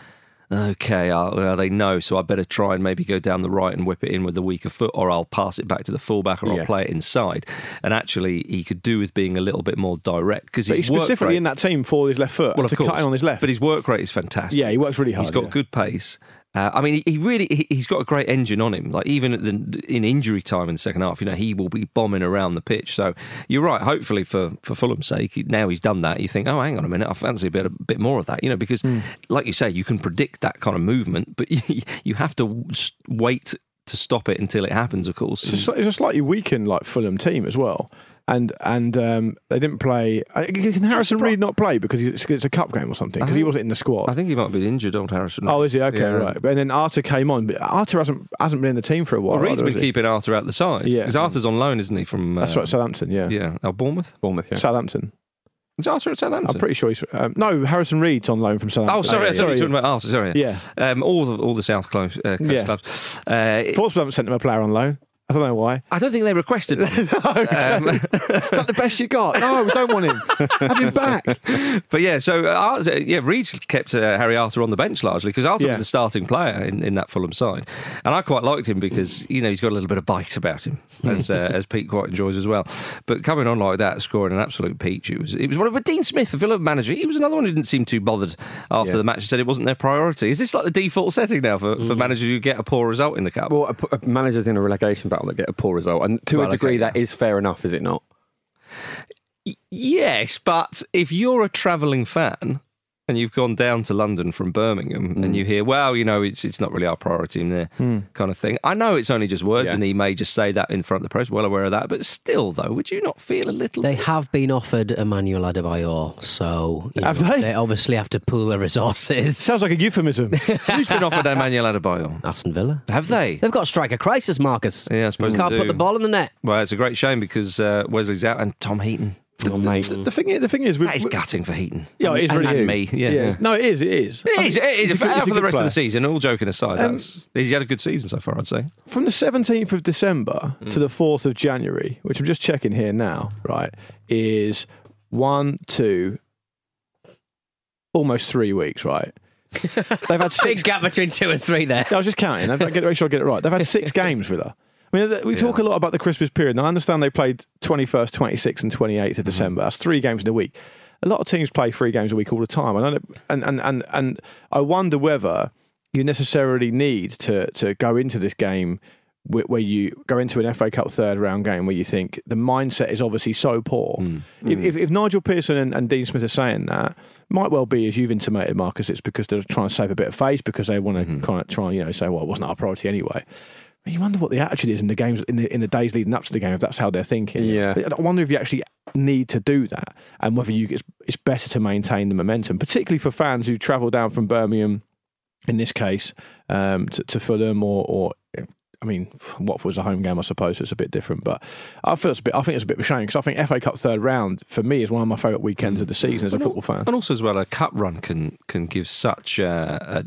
Speaker 5: okay, I'll, well, they know, so I better try and maybe go down the right and whip it in with the weaker foot, or I'll pass it back to the fullback, or
Speaker 9: Yeah.
Speaker 5: I'll play it inside. And actually, he could do with being a little bit more direct, because
Speaker 9: But
Speaker 5: he's
Speaker 9: he's specifically in that team for his left foot,
Speaker 5: well,
Speaker 9: to
Speaker 5: of course,
Speaker 9: cut in on his left.
Speaker 5: But his work rate is fantastic.
Speaker 9: Yeah, he works really hard.
Speaker 5: He's got
Speaker 9: yeah.
Speaker 5: good pace, Uh, I mean, he, he really, he, he's got a great engine on him. Like, even at the, in injury time in the second half, you know, he will be bombing around the pitch. So you're right. Hopefully, for, for Fulham's sake, he, now he's done that, you think, oh, hang on a minute, I fancy a bit, a bit more of that, you know, because, mm. like you say, you can predict that kind of movement, but you, you have to wait to stop it until it happens, of course.
Speaker 9: It's a, it's a slightly weakened, like, Fulham team as well. And and um, they didn't play. Can Harrison Reed not play because it's, it's a cup game or something? Because he wasn't in the squad.
Speaker 5: I think he might be injured, old Harrison.
Speaker 9: Oh, is he? Okay,
Speaker 5: yeah.
Speaker 9: right. And then Arthur came on, but Arthur hasn't hasn't been in the team for a while.
Speaker 5: Well, Reed's
Speaker 9: either,
Speaker 5: been keeping Arthur out the side.
Speaker 9: Yeah,
Speaker 5: because Arthur's on loan, isn't he? From uh,
Speaker 9: that's right, Southampton. Yeah,
Speaker 5: yeah. Oh, Bournemouth,
Speaker 11: Bournemouth, yeah.
Speaker 9: Southampton.
Speaker 5: Is Arthur at Southampton?
Speaker 9: I'm pretty sure he's. Um, no, Harrison Reed's on loan from Southampton.
Speaker 5: Oh, sorry, I thought you were talking about Arthur. Sorry,
Speaker 9: yeah.
Speaker 5: Um, all the all the South Coast, uh, Coast
Speaker 9: yeah.
Speaker 5: clubs. Uh,
Speaker 9: Portsmouth haven't sent him a player on loan. I don't know why.
Speaker 5: I don't think they requested one.
Speaker 9: no, okay. um, Is that the best you got? No, we don't want him. Have him back.
Speaker 5: But yeah, so uh, yeah, Reed's kept uh, Harry Arthur on the bench largely because Arthur yeah. was the starting player in, in that Fulham side, and I quite liked him because you know he's got a little bit of bite about him, as uh, as Pete quite enjoys as well. But coming on like that, scoring an absolute peach, it was it was one of. But Dean Smith, the Villa manager, he was another one who didn't seem too bothered after
Speaker 11: yeah.
Speaker 5: the match. He said it wasn't their priority. Is this like the default setting now for, mm. for managers who get a poor result in the cup?
Speaker 11: Well, a, a managers in a relegation battle that get a poor result. And to well, a degree, okay, yeah. that is fair enough, is it not?
Speaker 5: Y- yes, but if you're a travelling fan and you've gone down to London from Birmingham mm. and you hear, well, you know, it's it's not really our priority in there, mm. kind of thing. I know it's only just words, yeah. and he may just say that in front of the press, well aware of that, but still, though, would you not feel a little
Speaker 10: They
Speaker 5: bit...
Speaker 10: have been offered Emmanuel Adebayor, so you
Speaker 9: have
Speaker 10: know,
Speaker 9: they?
Speaker 10: they obviously have to pool their resources.
Speaker 9: Sounds like a euphemism.
Speaker 5: Who's been offered Emmanuel Adebayor?
Speaker 10: Aston Villa.
Speaker 5: Have they?
Speaker 10: They've got a striker crisis, Marcus.
Speaker 5: Yeah, I suppose
Speaker 10: Can't
Speaker 5: they do.
Speaker 10: put the ball in the net.
Speaker 5: Well, it's a great shame because uh, Wesley's out and Tom Heaton.
Speaker 9: The, the, the, the thing, the thing is,
Speaker 5: that is gutting for Heaton.
Speaker 9: Yeah, it is
Speaker 5: and,
Speaker 9: really
Speaker 5: and me. Yeah.
Speaker 9: yeah. No, it is. It is.
Speaker 5: It is. It is.
Speaker 9: He's
Speaker 5: For,
Speaker 9: a,
Speaker 5: for the rest
Speaker 9: player.
Speaker 5: of the season, all joking aside,
Speaker 9: Um,
Speaker 5: that's, he's had a good season so far, I'd say.
Speaker 9: From the seventeenth of December mm. to the fourth of January, which I'm just checking here now, right, is one, two, almost three weeks, right? They've had six
Speaker 10: big gap between two and three there.
Speaker 9: Yeah, I was just counting. I've got to make sure I get it right. They've had six games with her. I mean, we talk yeah. a lot about the Christmas period. Now, I understand they played twenty-first, twenty-sixth and twenty-eighth of mm-hmm. December. That's three games in a week. A lot of teams play three games a week all the time. I don't, and, and, and, and I wonder whether you necessarily need to, to go into this game where you go into an F A Cup third round game where you think the mindset is obviously so poor. Mm. If, if, if Nigel Pearson and, and Dean Smith are saying that, might well be, as you've intimated, Marcus, it's because they're trying to save a bit of face because they want to mm-hmm. kind of try and, you know, say, well, it wasn't our priority anyway. You wonder what the attitude is in the games in the in the days leading up to the game if that's how they're thinking.
Speaker 11: Yeah,
Speaker 9: I wonder if you actually need to do that and whether you it's, it's better to maintain the momentum, particularly for fans who travel down from Birmingham, in this case, um, to, to Fulham or, or I mean, Watford was a home game, I suppose, so it's a bit different. But I feel it's a bit. I think it's a bit of a shame because I think F A Cup third round for me is one of my favourite weekends of the season as a football fan.
Speaker 5: And also as well, a cup run can can give such. Uh, a,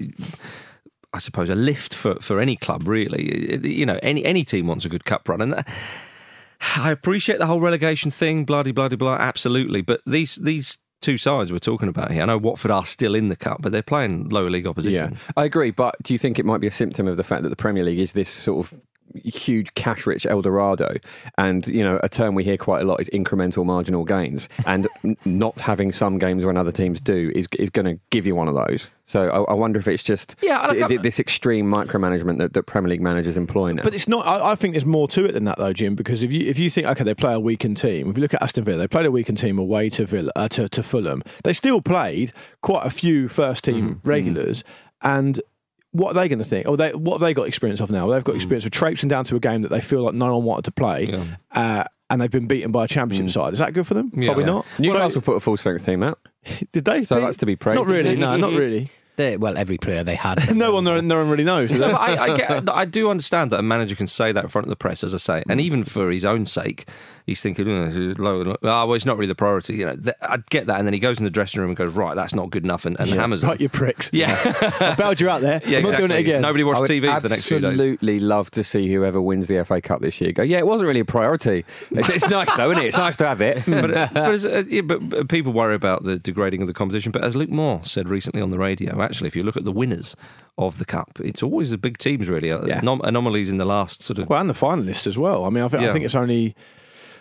Speaker 5: I suppose a lift for, for any club, really. You know, any any team wants a good cup run, and that, I appreciate the whole relegation thing, blah blah blah blah, absolutely. But these these two sides we're talking about here, I know Watford are still in the cup, but they're playing lower league opposition.
Speaker 11: Yeah, I agree. But do you think it might be a symptom of the fact that the Premier League is this sort of huge cash-rich El Dorado, and you know a term we hear quite a lot is incremental marginal gains, and n- not having some games when other teams do is is going to give you one of those. So I, I wonder if it's just
Speaker 5: yeah, like
Speaker 11: th- this extreme micromanagement that, that Premier League managers employ now.
Speaker 9: But it's not. I, I think there's more to it than that, though, Jim. Because if you if you think okay, they play a weakened team. If you look at Aston Villa, they played a weakened team away to Villa uh, to, to Fulham. They still played quite a few first team mm, regulars, mm. and what are they going to think? Or they, what have they got experience of now? Well, they've got experience of traipsing down to a game that they feel like no one wanted to play, yeah. uh, and they've been beaten by a championship mm. side. Is that good for them?
Speaker 5: Yeah.
Speaker 9: Probably
Speaker 5: yeah.
Speaker 9: not.
Speaker 11: Newcastle
Speaker 9: so,
Speaker 11: put a full strength team out.
Speaker 9: Did they?
Speaker 11: So that's to be praised.
Speaker 9: Not really. No, not really.
Speaker 10: They, well, every player they had.
Speaker 9: no one, no one really knows.
Speaker 5: No, I, I, get, I do understand that a manager can say that in front of the press, as I say, and even for his own sake, he's thinking, oh, low, oh well, it's not really the priority. You know, th- I get that, and then he goes in the dressing room and goes, right, that's not good enough, and, and
Speaker 9: yeah,
Speaker 5: hammers
Speaker 9: right,
Speaker 5: them.
Speaker 9: you pricks.
Speaker 5: Yeah,
Speaker 9: I bailed you out there.
Speaker 5: Yeah,
Speaker 9: I'm
Speaker 5: exactly.
Speaker 9: not doing it again.
Speaker 5: Nobody watched T V for the next few days.
Speaker 11: Absolutely love to see whoever wins the F A Cup this year go, yeah, it wasn't really a priority. It's, it's nice though, isn't it? It's nice to have it.
Speaker 5: but, uh, but, as, uh, yeah, but, but people worry about the degrading of the competition. But as Luke Moore said recently on the radio, actually, if you look at the winners of the cup, it's always the big teams, really. Yeah. Anom- anomalies in the last sort of
Speaker 9: well, and the finalists as well. I mean, I think,
Speaker 5: yeah.
Speaker 9: I think it's only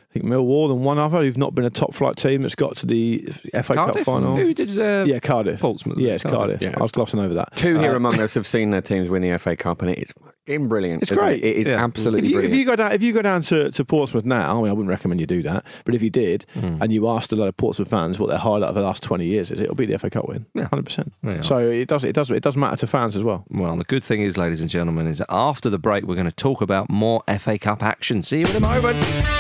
Speaker 9: I think Millwall and one other who've not been a top flight team that's got to the F A
Speaker 5: Cardiff?
Speaker 9: Cup final.
Speaker 5: Who did? Uh,
Speaker 9: yeah, Cardiff.
Speaker 5: Portsmouth.
Speaker 9: Yeah, it's Cardiff.
Speaker 11: Cardiff. Yeah.
Speaker 9: I was glossing over that.
Speaker 11: Two here
Speaker 9: Uh,
Speaker 11: among us have seen their teams win the F A Cup, and it's fucking brilliant.
Speaker 9: It's
Speaker 11: isn't
Speaker 9: great.
Speaker 11: It, it is
Speaker 5: Yeah.
Speaker 11: absolutely
Speaker 9: If you, if
Speaker 11: brilliant.
Speaker 9: you go down, if you go down to, to Portsmouth now, I mean, I wouldn't recommend you do that. But if you did,
Speaker 5: Mm.
Speaker 9: and you asked a lot of Portsmouth fans what their highlight of the last twenty years is, it'll be the F A Cup win.
Speaker 5: Yeah.
Speaker 9: hundred percent.
Speaker 5: There you are.
Speaker 9: So it does, it does, it does matter to fans as well.
Speaker 5: Well, the good thing is, ladies and gentlemen, is that after the break, we're going to talk about more F A Cup action. See you in a moment.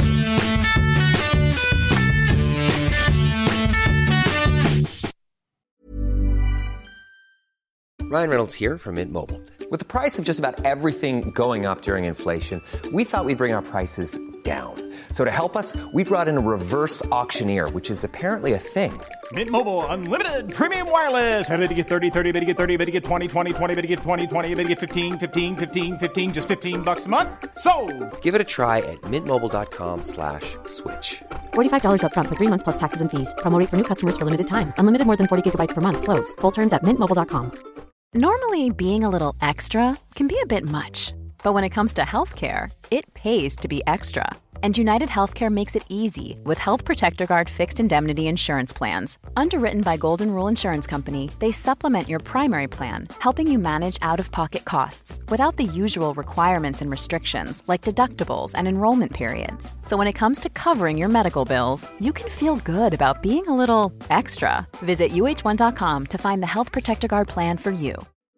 Speaker 2: Ryan Reynolds here from Mint Mobile. With the price of just about everything going up during inflation, we thought we'd bring our prices down. So to help us, we brought in a reverse auctioneer, which is apparently a thing.
Speaker 13: Mint Mobile Unlimited Premium Wireless. How to get thirty, thirty, how to get thirty, how to get twenty, twenty, twenty, how to get twenty, twenty, how to get fifteen, fifteen, fifteen, fifteen, just fifteen bucks a month? Sold!
Speaker 2: Give it a try at mintmobile.com slash switch.
Speaker 3: forty-five dollars up front for three months plus taxes and fees. Promo rate for new customers for limited time. Unlimited more than forty gigabytes per month. Slows full terms at mint mobile dot com.
Speaker 1: Normally, being a little extra can be a bit much, but when it comes to healthcare, it pays to be extra. And United Healthcare makes it easy with Health Protector Guard fixed indemnity insurance plans. Underwritten by Golden Rule Insurance Company, they supplement your primary plan, helping you manage out-of-pocket costs without the usual requirements and restrictions like deductibles and enrollment periods. So when it comes to covering your medical bills, you can feel good about being a little extra. Visit U H one dot com to find the Health Protector Guard plan for you.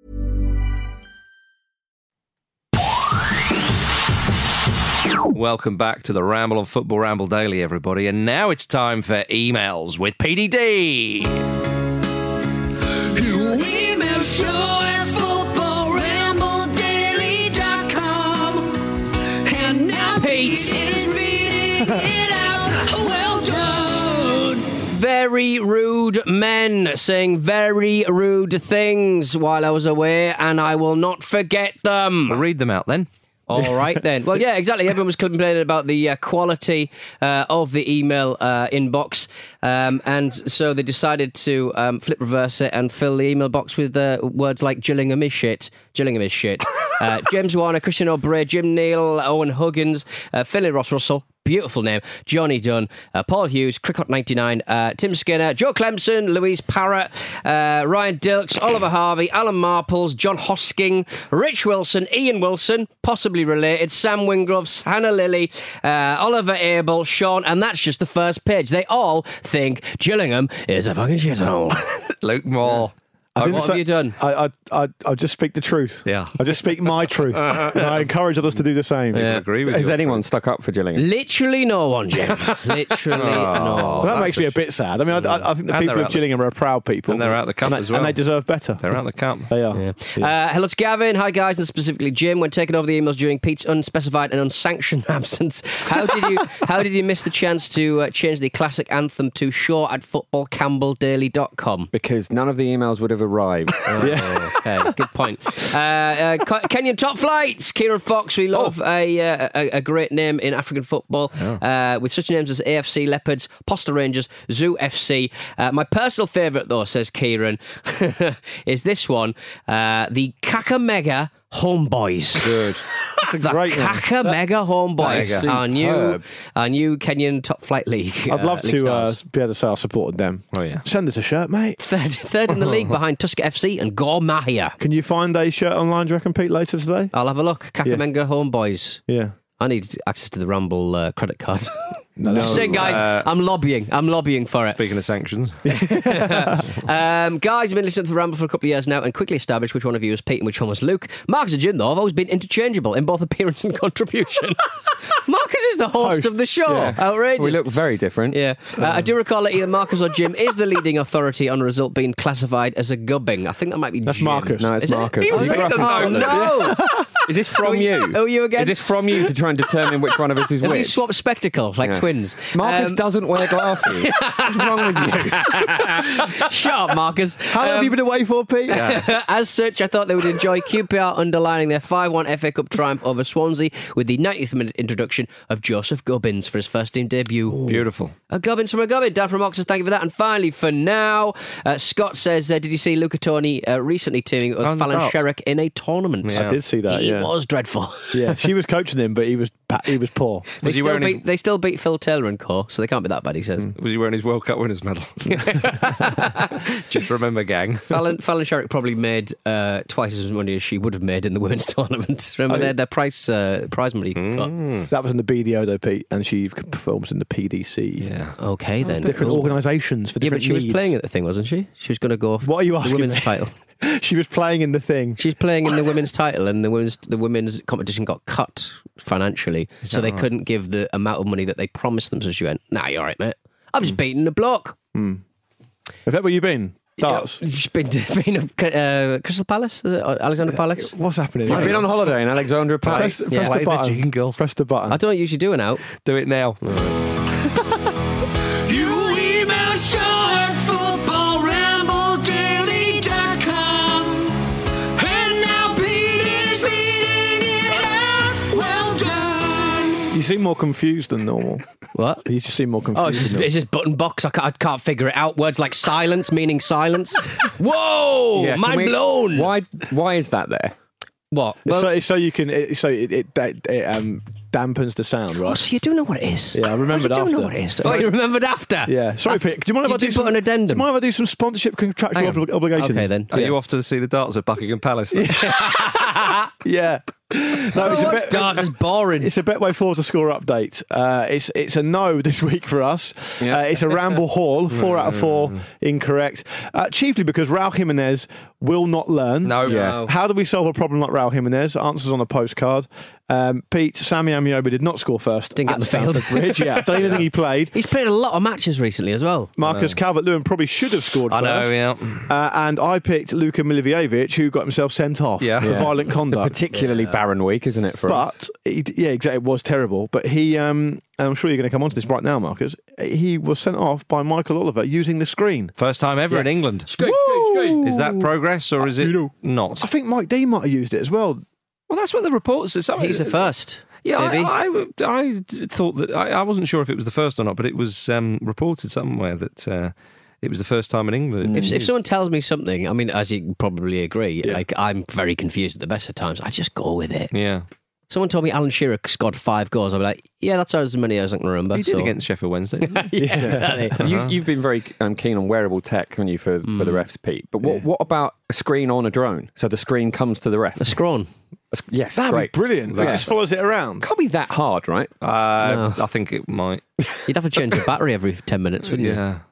Speaker 5: Welcome back to the Ramble on Football Ramble Daily, everybody. And now it's time for emails with P D D.
Speaker 14: Email show at football ramble daily dot com. And now Pete is reading it out. Well done.
Speaker 10: Very rude men saying very rude things while I was away, and I will not forget them.
Speaker 5: Well, read them out then.
Speaker 10: All right, then. Well, yeah, exactly. Everyone was complaining about the uh, quality uh, of the email uh, inbox. Um, and so they decided to um, flip reverse it and fill the email box with uh, words like Gillingham is shit. Gillingham is shit. Uh, James Warner, Christian O'Bray, Jim Neal, Owen Huggins, uh, Philly Ross Russell. Beautiful name. Johnny Dunn, uh, Paul Hughes, Cricket ninety-nine, uh, Tim Skinner, Joe Clemson, Louise Parrott, uh, Ryan Dilks, Oliver Harvey, Alan Marples, John Hosking, Rich Wilson, Ian Wilson, possibly related, Sam Wingroves, Hannah Lilly, uh, Oliver Abel, Sean, and that's just the first page. They all think Gillingham is a fucking shithole.
Speaker 5: Luke Moore.
Speaker 9: I
Speaker 10: What have you done?
Speaker 9: I, I, I, I just speak the truth.
Speaker 5: Yeah.
Speaker 9: I just speak my truth. And I encourage others to do the same.
Speaker 5: I agree with
Speaker 11: Has
Speaker 5: you.
Speaker 11: anyone stuck up for Gillingham?
Speaker 10: Literally no one, Jim. Literally
Speaker 5: Oh.
Speaker 10: no.
Speaker 9: Well, that
Speaker 5: that's
Speaker 9: makes me
Speaker 5: a
Speaker 9: a bit sad. I mean, I, I, I think the
Speaker 5: And
Speaker 9: people
Speaker 5: they're
Speaker 9: of
Speaker 5: out the-
Speaker 9: Gillingham are a proud people.
Speaker 5: And they're out the cup
Speaker 9: and they,
Speaker 5: as well.
Speaker 9: And they deserve better.
Speaker 5: They're out the cup.
Speaker 9: They are.
Speaker 10: Yeah.
Speaker 9: Yeah.
Speaker 10: Uh, hello to Gavin. Hi, guys, and specifically Jim. When taking over the emails during Pete's unspecified and unsanctioned absence, how did you how did you miss the chance to uh, change the classic anthem to show at football campbell daily dot com?
Speaker 11: Because none of the emails would have arrived.
Speaker 10: Yeah. Okay, good point. Uh, uh, Kenyan top flights. Kieran Fox. We love
Speaker 5: Oh.
Speaker 10: a, uh, a a great name in African football uh, with such names as A F C Leopards, Poster Rangers, Zoo F C. Uh, my personal favourite, though, says Kieran, is this one: uh, the Kakamega Homeboys.
Speaker 5: Good.
Speaker 9: That's a
Speaker 10: The
Speaker 9: great name.
Speaker 10: Kakamega Homeboys,
Speaker 11: That is
Speaker 10: our new,
Speaker 11: superb.
Speaker 10: our new Kenyan top flight league.
Speaker 9: I'd
Speaker 10: uh,
Speaker 9: love
Speaker 10: league
Speaker 9: to uh,
Speaker 10: stars.
Speaker 9: be able to say I supported them.
Speaker 5: Oh, yeah.
Speaker 9: Send us a shirt, mate.
Speaker 10: Third, third in the league behind Tusker F C and Gor Mahia.
Speaker 9: Can you find a shirt online, do you reckon, Pete, later today?
Speaker 10: I'll have a look. Kakamega Homeboys.
Speaker 9: Yeah.
Speaker 10: I need access to the Ramble uh, credit card.
Speaker 9: No,
Speaker 10: Just saying, guys,
Speaker 5: uh,
Speaker 10: I'm lobbying. I'm lobbying for it.
Speaker 5: Speaking of sanctions.
Speaker 10: Um, guys, I've been listening to the Ramble for a couple of years now and quickly established which one of you was Pete and which one was Luke. Marcus and Jim, though, have always been interchangeable in both appearance and contribution. Marcus is the host,
Speaker 9: Host,
Speaker 10: of the show.
Speaker 11: Yeah.
Speaker 10: Outrageous.
Speaker 11: We look very different.
Speaker 10: Yeah. Uh, I do recall that either Marcus or Jim is the leading authority on a result being classified as a gubbing. I think that might be
Speaker 9: That's
Speaker 10: Jim.
Speaker 9: Marcus.
Speaker 11: No, it's
Speaker 10: Is it?
Speaker 11: Marcus.
Speaker 10: Even
Speaker 11: You
Speaker 10: Pete
Speaker 11: grew up
Speaker 10: doesn't
Speaker 11: in
Speaker 10: know.
Speaker 11: Scotland.
Speaker 10: No.
Speaker 11: Is this from
Speaker 10: Who-
Speaker 11: you?
Speaker 10: who are you again?
Speaker 11: Is this from you to try and determine which one of us is
Speaker 10: We
Speaker 11: which?
Speaker 10: swap spectacles like
Speaker 11: Yeah.
Speaker 10: twins.
Speaker 11: Marcus
Speaker 10: Um,
Speaker 11: doesn't wear glasses. What's wrong with you?
Speaker 10: Shut up, Marcus.
Speaker 9: How long have
Speaker 10: Um,
Speaker 9: you been away for, Pete?
Speaker 10: As such, I thought they would enjoy Q P R underlining their five one F A Cup triumph over Swansea with the ninetieth minute introduction of Joseph Gubbins for his first team debut.
Speaker 5: Beautiful.
Speaker 10: A Gubbins from a Gubbin. Dan from Oxford, thank you for that. And finally, for now, uh, Scott says, uh, did you see Luca Toni uh, recently teaming with
Speaker 5: On the
Speaker 10: Fallon
Speaker 5: darts.
Speaker 10: Sherrick in a tournament?
Speaker 5: Yeah.
Speaker 9: I did see that,
Speaker 10: He
Speaker 9: Yeah.
Speaker 10: was dreadful.
Speaker 9: Yeah, she was coaching him, but he was ba- he was poor.
Speaker 10: They
Speaker 5: Was he
Speaker 10: still,
Speaker 5: wearing
Speaker 10: beat,
Speaker 5: his-
Speaker 10: they still beat Phil Taylor and co, so they can't be that bad, he says.
Speaker 5: Was he wearing his World Cup winners medal? Just remember, gang.
Speaker 10: Fallon, Fallon Sherrick probably made uh, twice as much money as she would have made in the women's tournament. Remember
Speaker 9: Oh,
Speaker 10: their,
Speaker 9: yeah.
Speaker 10: their price uh, prize money cut.
Speaker 9: That was in the B D O though, Pete, and she performs in the P D C.
Speaker 5: Yeah.
Speaker 10: Okay, then.
Speaker 9: Different organisations for
Speaker 10: Yeah,
Speaker 9: different
Speaker 10: but she was
Speaker 9: needs.
Speaker 10: playing at the thing, wasn't she? She was going to go for
Speaker 9: What are you
Speaker 10: the
Speaker 9: asking
Speaker 10: women's
Speaker 9: me?
Speaker 10: title.
Speaker 9: She was playing in the thing.
Speaker 10: She's playing in the women's title, and the women's the women's competition got cut financially, so
Speaker 5: that
Speaker 10: they
Speaker 5: right?
Speaker 10: couldn't give the amount of money that they promised them. So she went, "Nah, you're all right, mate. I've just beaten the block."
Speaker 9: Is that where you've been? Darts.
Speaker 10: She's been to been up, uh, Crystal Palace, is it? Alexander Palace.
Speaker 9: What's happening?
Speaker 11: I've been on holiday in Alexandria
Speaker 9: Press,
Speaker 11: Palace.
Speaker 9: press
Speaker 10: Yeah.
Speaker 9: the
Speaker 5: Play the
Speaker 9: button.
Speaker 5: jingle.
Speaker 9: Press the button.
Speaker 10: I don't usually do an out.
Speaker 5: Do it now.
Speaker 14: You email show at football ramble daily dot com. And now Pete is reading it out. Well done.
Speaker 9: You seem more confused than normal.
Speaker 10: What?
Speaker 9: You just seem more confused.
Speaker 10: Oh, it's just,
Speaker 9: than
Speaker 10: it's just button box. I can't, I can't figure it out. Words like silence meaning silence. Whoa!
Speaker 11: Yeah, can
Speaker 10: mind
Speaker 11: we-
Speaker 10: blown.
Speaker 11: Why? Why is that there?
Speaker 10: What?
Speaker 9: normal. so, so you can. It, so it, it, it, it um, dampens the sound,
Speaker 10: Oh,
Speaker 9: right?
Speaker 10: so you do know what it is?
Speaker 9: Yeah, I remembered
Speaker 10: oh, you do
Speaker 9: after.
Speaker 10: know what it is. Oh, you remembered after?
Speaker 9: Yeah. Sorry,
Speaker 10: After-
Speaker 9: Pete. Do you mind if I
Speaker 10: Did
Speaker 9: do
Speaker 10: you
Speaker 9: some
Speaker 10: put an addendum?
Speaker 9: Do you mind if I do some sponsorship contractual
Speaker 10: Hang on.
Speaker 9: obli- obligations?
Speaker 10: Okay, then.
Speaker 5: Are
Speaker 9: Yeah.
Speaker 5: you off to see the darts at Buckingham Palace? Then?
Speaker 9: Yeah. No, it's a bit.
Speaker 10: Darts is boring.
Speaker 9: It's a Betway Four to Score update. Uh, it's it's a no this week for us. Uh, it's a Ramble Hall, four out of four incorrect. Uh, chiefly because Raul Jimenez will not learn.
Speaker 5: No.
Speaker 11: Yeah.
Speaker 9: How do we solve a problem like Raul Jimenez? Answers on a postcard. Um, Pete, Sammy Amiobi did not score first.
Speaker 10: Didn't get
Speaker 9: at
Speaker 10: on the field.
Speaker 9: Stamford Bridge. Yeah, don't even think he played.
Speaker 10: He's played a lot of matches recently as well.
Speaker 9: Marcus Calvert-Lewin probably should have scored
Speaker 5: I
Speaker 9: first.
Speaker 5: know, yeah.
Speaker 9: Uh, and I picked Luka Milivojevic, who got himself sent off
Speaker 5: Yeah.
Speaker 9: for
Speaker 5: Yeah.
Speaker 9: violent
Speaker 11: It's a
Speaker 9: conduct.
Speaker 11: particularly barren week, isn't it? For us?
Speaker 9: But he, yeah, exactly, it was terrible. But he, um, and I'm sure you're going to come on to this right now, Marcus. He was sent off by Michael Oliver using the screen.
Speaker 5: First time ever in
Speaker 9: Yes.
Speaker 5: England.
Speaker 9: Woo!
Speaker 5: Is that progress or is it not?
Speaker 9: I think Mike Dean might have used it as well.
Speaker 5: Well, that's what the reports say.
Speaker 10: He's the first.
Speaker 5: Yeah,
Speaker 10: maybe.
Speaker 5: I, I, I thought that I, I wasn't sure if it was the first or not, but it was um, reported somewhere that uh, it was the first time in England.
Speaker 10: If, if someone tells me something, I mean, as you can probably agree,
Speaker 9: Yeah.
Speaker 10: like I'm very confused at the best of times. I just go with it.
Speaker 5: Yeah,
Speaker 10: Someone told me Alan Shearer scored five goals. I'll be like, yeah, that's as many as I can remember.
Speaker 5: he did
Speaker 10: so-
Speaker 5: against Sheffield Wednesday. didn't he?
Speaker 10: yeah, exactly.
Speaker 11: You've, you've been very um, keen on wearable tech, haven't you, for, for the refs, Pete? But what,
Speaker 9: Yeah.
Speaker 11: what about a screen on a drone? So the screen comes to the ref.
Speaker 10: A scrawn.
Speaker 11: Yes,
Speaker 9: That'd
Speaker 11: great.
Speaker 9: be brilliant. It
Speaker 11: Yeah.
Speaker 9: just follows it around.
Speaker 11: Can't be that hard, right?
Speaker 5: Uh, I think it might.
Speaker 10: You'd have to change your battery every ten minutes, wouldn't you?
Speaker 5: Yeah.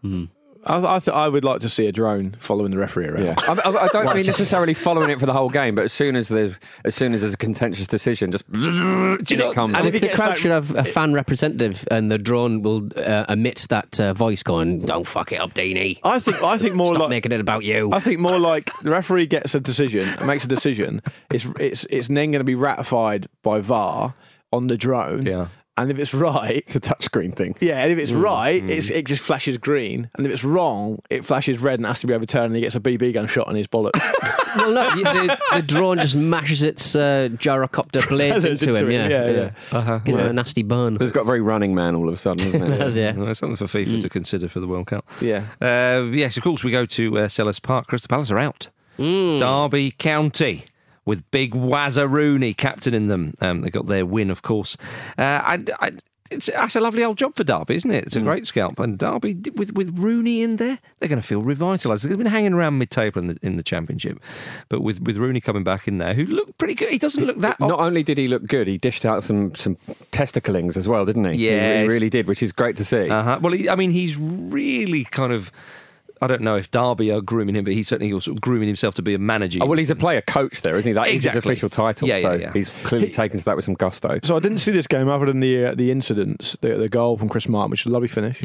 Speaker 9: I, I, th- I would like to see a drone following the referee around.
Speaker 11: Yeah, I, I, I don't mean necessarily following it for the whole game, but as soon as there's as soon as there's a contentious decision, just
Speaker 5: you know-
Speaker 11: it comes.
Speaker 9: and if
Speaker 10: The
Speaker 9: it gets
Speaker 10: crowd
Speaker 9: like-
Speaker 10: should have a fan representative, and the drone will uh, emit that uh, voice going, "Don't fuck it up, Deanie.
Speaker 9: I think I think more
Speaker 10: Stop
Speaker 9: like
Speaker 10: making it about you."
Speaker 9: I think more like the referee gets a decision, makes a decision. It's it's it's then going to be ratified by V A R on the drone.
Speaker 5: Yeah.
Speaker 9: And if it's right,
Speaker 11: It's a touchscreen thing.
Speaker 9: yeah. And if it's right, it's, it just flashes green. And if it's wrong, it flashes red and has to be overturned. And he gets a B B gun shot in his bollock.
Speaker 10: Well, no, you- the, the drone just mashes its uh, gyrocopter blades
Speaker 9: Propellers
Speaker 10: into him.
Speaker 9: into
Speaker 10: Yeah,
Speaker 9: it, yeah, yeah.
Speaker 5: Uh-huh.
Speaker 10: Gives him a nasty burn.
Speaker 11: It's got very Running Man all of a sudden, hasn't it?
Speaker 10: Has, yeah.
Speaker 5: Well, that's something for FIFA to consider for the World Cup.
Speaker 9: Yeah.
Speaker 5: Uh, yes, of course, we go to uh, Sellers Park. Crystal Palace are out. Derby County with big Wazza Rooney captaining them. Um, they got their win, of course. Uh, I, I, it's, that's a lovely old job for Derby, isn't it? It's a great scalp. And Derby, with, with Rooney in there, they're going to feel revitalised. They've been hanging around mid-table in the, in the Championship. But with, with Rooney coming back in there, who looked pretty good. He doesn't look that...
Speaker 11: Not only did he look good, he dished out some some testiclings as well, didn't he? He-
Speaker 5: Yes.
Speaker 11: he really did, which is great to see.
Speaker 5: Uh-huh. Well, he, I mean, he's really kind of... I don't know if Derby are grooming him, but he's certainly also grooming himself to be a manager.
Speaker 11: Oh, well, he's a player coach there, isn't he? That
Speaker 5: Exactly.
Speaker 11: is his official title.
Speaker 5: Yeah, yeah,
Speaker 11: so
Speaker 5: yeah.
Speaker 11: he's clearly taken to that with some gusto.
Speaker 9: So I didn't see this game other than the uh, the incidents, the, the goal from Chris Martin, which was a lovely finish.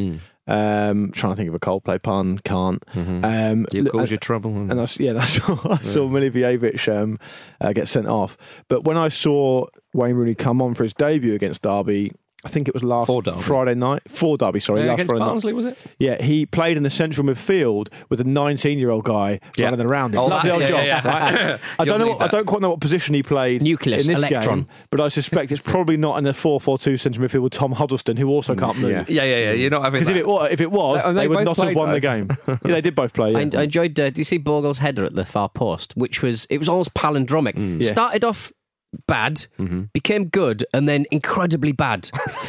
Speaker 9: Um, trying to think of a Coldplay pun, can't. Um,
Speaker 5: You cause
Speaker 9: and-
Speaker 5: your trouble. And,
Speaker 9: And I, s- yeah, that's I saw Milivojevic um, uh, get sent off. But when I saw Wayne Rooney come on for his debut against Derby, I think it was last
Speaker 5: For Derby.
Speaker 9: Friday night. For Derby, sorry.
Speaker 5: Uh,
Speaker 9: last
Speaker 5: against
Speaker 9: Friday night.
Speaker 5: Barnsley, was it?
Speaker 9: Yeah, he played in the central midfield with a nineteen-year-old guy
Speaker 5: Yeah.
Speaker 9: running around him.
Speaker 5: Oh,
Speaker 9: Lovely
Speaker 5: that-
Speaker 9: old
Speaker 5: yeah,
Speaker 9: job.
Speaker 5: yeah, yeah.
Speaker 9: right? I
Speaker 5: You'll
Speaker 9: don't know.
Speaker 5: need
Speaker 9: What, I
Speaker 5: that.
Speaker 9: don't quite know what position he played
Speaker 10: Nucleus,
Speaker 9: in this
Speaker 10: electron.
Speaker 9: game, but I suspect it's probably not in a four four two central midfield with Tom Huddleston, who also can't move.
Speaker 11: Yeah.
Speaker 5: Yeah, yeah, yeah. You're not having
Speaker 9: Because if
Speaker 5: that.
Speaker 9: it was, if it was,
Speaker 11: Oh,
Speaker 9: they,
Speaker 11: they
Speaker 9: would
Speaker 11: both
Speaker 9: not have
Speaker 11: played,
Speaker 9: won
Speaker 11: though.
Speaker 9: the game. Yeah, they did both play. Yeah.
Speaker 10: I, I enjoyed. Uh, do you see Borgel's header at the far post, which was it was almost palindromic.
Speaker 9: Yeah.
Speaker 10: Started off bad,
Speaker 5: Mm-hmm.
Speaker 10: became good, and then incredibly bad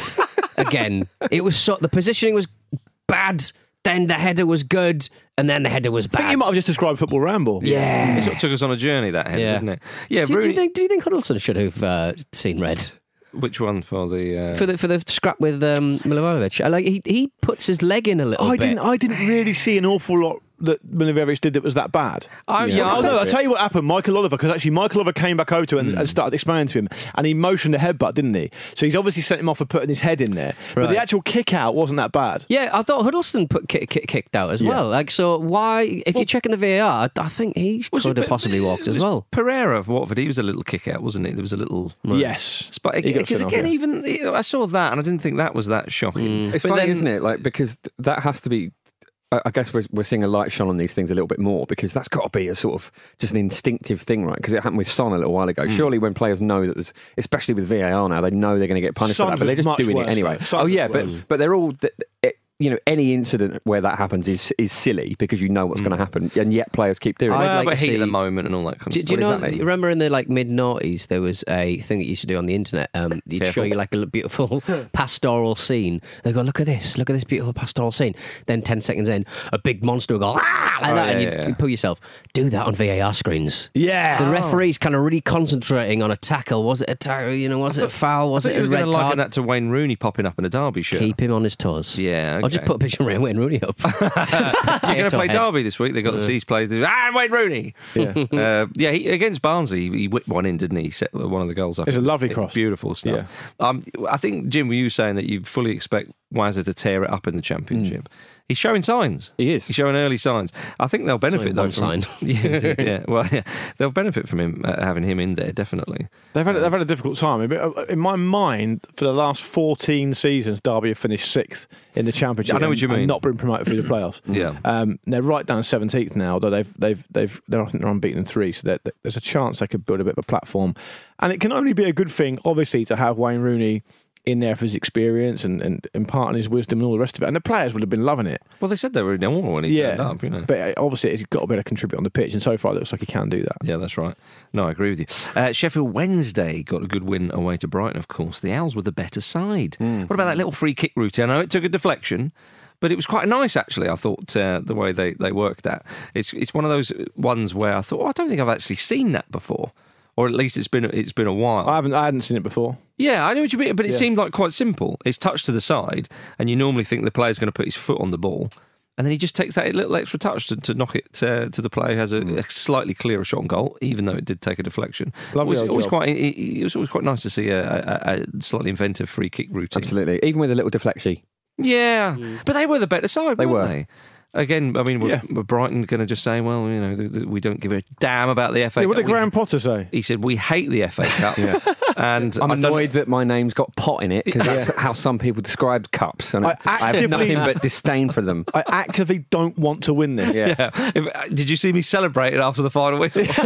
Speaker 10: again. It was so the positioning was bad, then the header was good, and then the header was
Speaker 9: I
Speaker 10: bad.
Speaker 9: think you might have just described Football Ramble.
Speaker 10: Yeah.
Speaker 5: It sort of took us on a journey, that header,
Speaker 10: Yeah.
Speaker 5: didn't it? Yeah,
Speaker 10: do, do
Speaker 5: Rooney-
Speaker 10: you think? Do you think Huddleston should have uh, seen red?
Speaker 5: Which one for the uh...
Speaker 10: For the for the scrap with um, Milivojevic? I like he he puts his leg in a little
Speaker 9: I
Speaker 10: bit.
Speaker 9: didn't. I didn't really see an awful lot that Milivojevic did that was that bad.
Speaker 5: Oh, yeah.
Speaker 9: Oh no! I'll tell you what happened. Michael Oliver, because actually Michael Oliver came back over to him and, and started explaining to him, and he motioned a headbutt, didn't he? So he's obviously sent him off for putting his head in there. But
Speaker 10: Right.
Speaker 9: the actual kick out wasn't that bad.
Speaker 10: Yeah, I thought Huddleston put kick, kick, kicked out as
Speaker 9: Yeah.
Speaker 10: well. Like, so why? If you're checking the V A R, I think he
Speaker 5: Was
Speaker 10: could
Speaker 5: it-
Speaker 10: have possibly walked
Speaker 5: it
Speaker 10: as
Speaker 5: was
Speaker 10: well.
Speaker 5: Pereira of Watford, he was a little kick out, wasn't he? There was a little.
Speaker 9: Yes.
Speaker 5: But
Speaker 9: He got
Speaker 5: because
Speaker 9: sent off,
Speaker 5: again,
Speaker 9: yeah.
Speaker 5: even I saw that and I didn't think that was that shocking.
Speaker 11: It's
Speaker 5: But
Speaker 11: funny,
Speaker 5: then-
Speaker 11: isn't it? Like, because th- that has to be. I I guess we're, we're seeing a light shone on these things a little bit more, because that's got to be a sort of just an instinctive thing, right? Because it happened with Son a little while ago.
Speaker 9: Mm.
Speaker 11: Surely when players know that there's, especially with V A R now, they know they're going to get punished
Speaker 9: Son
Speaker 11: for that, but they're
Speaker 9: was
Speaker 11: just
Speaker 9: much
Speaker 11: doing
Speaker 9: worse,
Speaker 11: it anyway.
Speaker 9: though. Son
Speaker 11: Oh
Speaker 9: was
Speaker 11: yeah, but
Speaker 9: worse.
Speaker 11: but they're all. th- it, you know, any incident where that happens is is silly because you know what's going to happen, and yet players keep doing
Speaker 10: I'd
Speaker 11: it.
Speaker 5: Well,
Speaker 10: like
Speaker 5: but
Speaker 10: to
Speaker 5: heat of the
Speaker 10: see-
Speaker 5: moment and all that kind
Speaker 10: Do,
Speaker 5: of
Speaker 10: do you
Speaker 5: stuff.
Speaker 10: know?
Speaker 11: exactly.
Speaker 10: You remember in the like mid noughties, there was a thing that you used to do on the internet. Um, you'd
Speaker 5: Careful.
Speaker 10: show you like a l- beautiful pastoral scene. They go, look at this, look at this beautiful pastoral scene. Then ten seconds in, a big monster would go ah, like
Speaker 5: Oh,
Speaker 10: that,
Speaker 5: yeah,
Speaker 10: and you'd,
Speaker 5: yeah.
Speaker 10: you'd pull yourself. Do that on V A R screens.
Speaker 9: Yeah.
Speaker 10: The referee's kind of really concentrating on a tackle. Was it a tackle? You know, was it a foul? Was
Speaker 5: I
Speaker 10: it
Speaker 5: think
Speaker 10: a
Speaker 5: you were
Speaker 10: red
Speaker 5: going to liken
Speaker 10: card?
Speaker 5: that to Wayne Rooney popping up in a Derby shirt.
Speaker 10: Keep him on his toes.
Speaker 5: Yeah,
Speaker 10: I'll just
Speaker 5: okay.
Speaker 10: put a picture of Wayne Rooney up.
Speaker 5: They're going to play Derby this week. They've got the Seas plays. Ah, Wayne Rooney.
Speaker 9: Yeah.
Speaker 5: uh, yeah, he, against Barnsley, he whipped one in, didn't he? He set one of the goals up.
Speaker 9: It's a lovely cross.
Speaker 5: Beautiful stuff. Um, I think, Jim, were you saying that you fully expect Wazza to tear it up in the Championship? He's showing signs.
Speaker 11: He is.
Speaker 5: He's showing early signs. I think they'll benefit,
Speaker 10: only
Speaker 5: though.
Speaker 10: one
Speaker 5: From,
Speaker 10: sign.
Speaker 5: yeah, indeed, yeah. Well, yeah, they'll benefit from him uh, having him in there, definitely.
Speaker 9: They've had, they've had a difficult time. But in my mind, for the last fourteen seasons, Derby have finished sixth in the Championship.
Speaker 5: I know what you
Speaker 9: and- and
Speaker 5: mean.
Speaker 9: not been promoted through the playoffs.
Speaker 5: Yeah.
Speaker 9: Um, they're right down seventeenth now, although they've they've they've they're, I think they're unbeaten in three, so they're- there's a chance they could build a bit of a platform. And it can only be a good thing, obviously, to have Wayne Rooney in there for his experience and, and imparting his wisdom and all the rest of it. And the players would have been loving it.
Speaker 5: Well, they said they were in all when he turned
Speaker 9: Yeah,
Speaker 5: up, you know.
Speaker 9: but uh, obviously he's got to be able to contribute on the pitch, and so far it looks like he can do that.
Speaker 5: Yeah, that's right. No, I agree with you. Uh, Sheffield Wednesday got a good win away to Brighton, of course. The Owls were the better side. What about that little free kick routine? I know it took a deflection, but it was quite nice, actually, I thought, uh, the way they, they worked that. It's it's one of those ones where I thought, oh, I don't think I've actually seen that before. Or at least it's been it's been a while.
Speaker 9: I haven't I hadn't seen it before.
Speaker 5: Yeah, I know what you mean, but it
Speaker 9: Yeah.
Speaker 5: seemed like quite simple. It's touched to the side, and you normally think the player's going to put his foot on the ball, and then he just takes that little extra touch to, to knock it uh, to the player who has a, a slightly clearer shot on goal, even though it did take a deflection.
Speaker 9: Lovely
Speaker 5: it was
Speaker 9: old
Speaker 5: always
Speaker 9: job.
Speaker 5: quite. It, it was always quite nice to see a, a, a slightly inventive free kick routine.
Speaker 11: Absolutely, even with a little deflection.
Speaker 5: Yeah, but they were the better side,
Speaker 11: They
Speaker 5: weren't
Speaker 11: were.
Speaker 5: they? Again, I mean, were,
Speaker 9: Yeah.
Speaker 5: were Brighton going to just say, well, you know, th- th- we don't give a damn about the F A
Speaker 9: Yeah,
Speaker 5: Cup?
Speaker 9: what did
Speaker 5: We-
Speaker 9: Graham Potter say?
Speaker 5: He said, we hate the F A Cup. And
Speaker 11: I'm
Speaker 5: I don't-
Speaker 11: annoyed that my name's got pot in it because that's how some people described cups, and
Speaker 9: I
Speaker 11: I, I have
Speaker 9: actively-
Speaker 11: nothing but disdain for them.
Speaker 9: I actively don't want to win this.
Speaker 11: Yeah.
Speaker 5: Yeah. If, uh, did you see me celebrating after the final whistle?
Speaker 9: He's-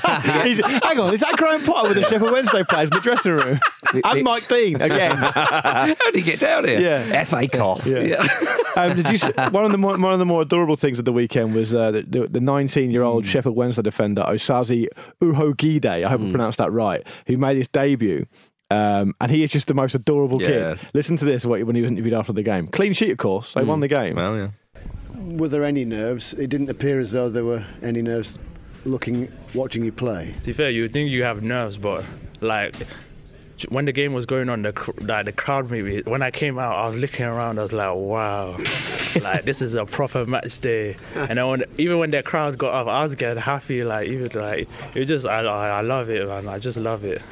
Speaker 9: hang on, is that Graham Potter with the Sheffield Wednesday players in the dressing room? And Mike Dean again.
Speaker 5: How did he get down here?
Speaker 9: Yeah.
Speaker 11: F A cough.
Speaker 9: Yeah. Um, did you see, one of the more, one of the more adorable things of the weekend was uh, the, the nineteen-year-old Sheffield Wednesday defender Osazi Uhogide. I hope I pronounced that right. Who made his debut. Um, and he is just the most adorable
Speaker 5: Yeah.
Speaker 9: kid. Listen to this when he was interviewed after the game. Clean sheet, of course. They won the game.
Speaker 5: Well, yeah.
Speaker 15: Were there any nerves? It didn't appear as though there were any nerves looking, watching you play.
Speaker 16: To be fair, you would think you have nerves, but like when the game was going on, the cr- like the crowd maybe. When I came out, I was looking around. I was like, wow, like this is a proper match day. And then when, even when the crowd got up, I was getting happy. Like even like it was just I I, I love it, man. I just love it.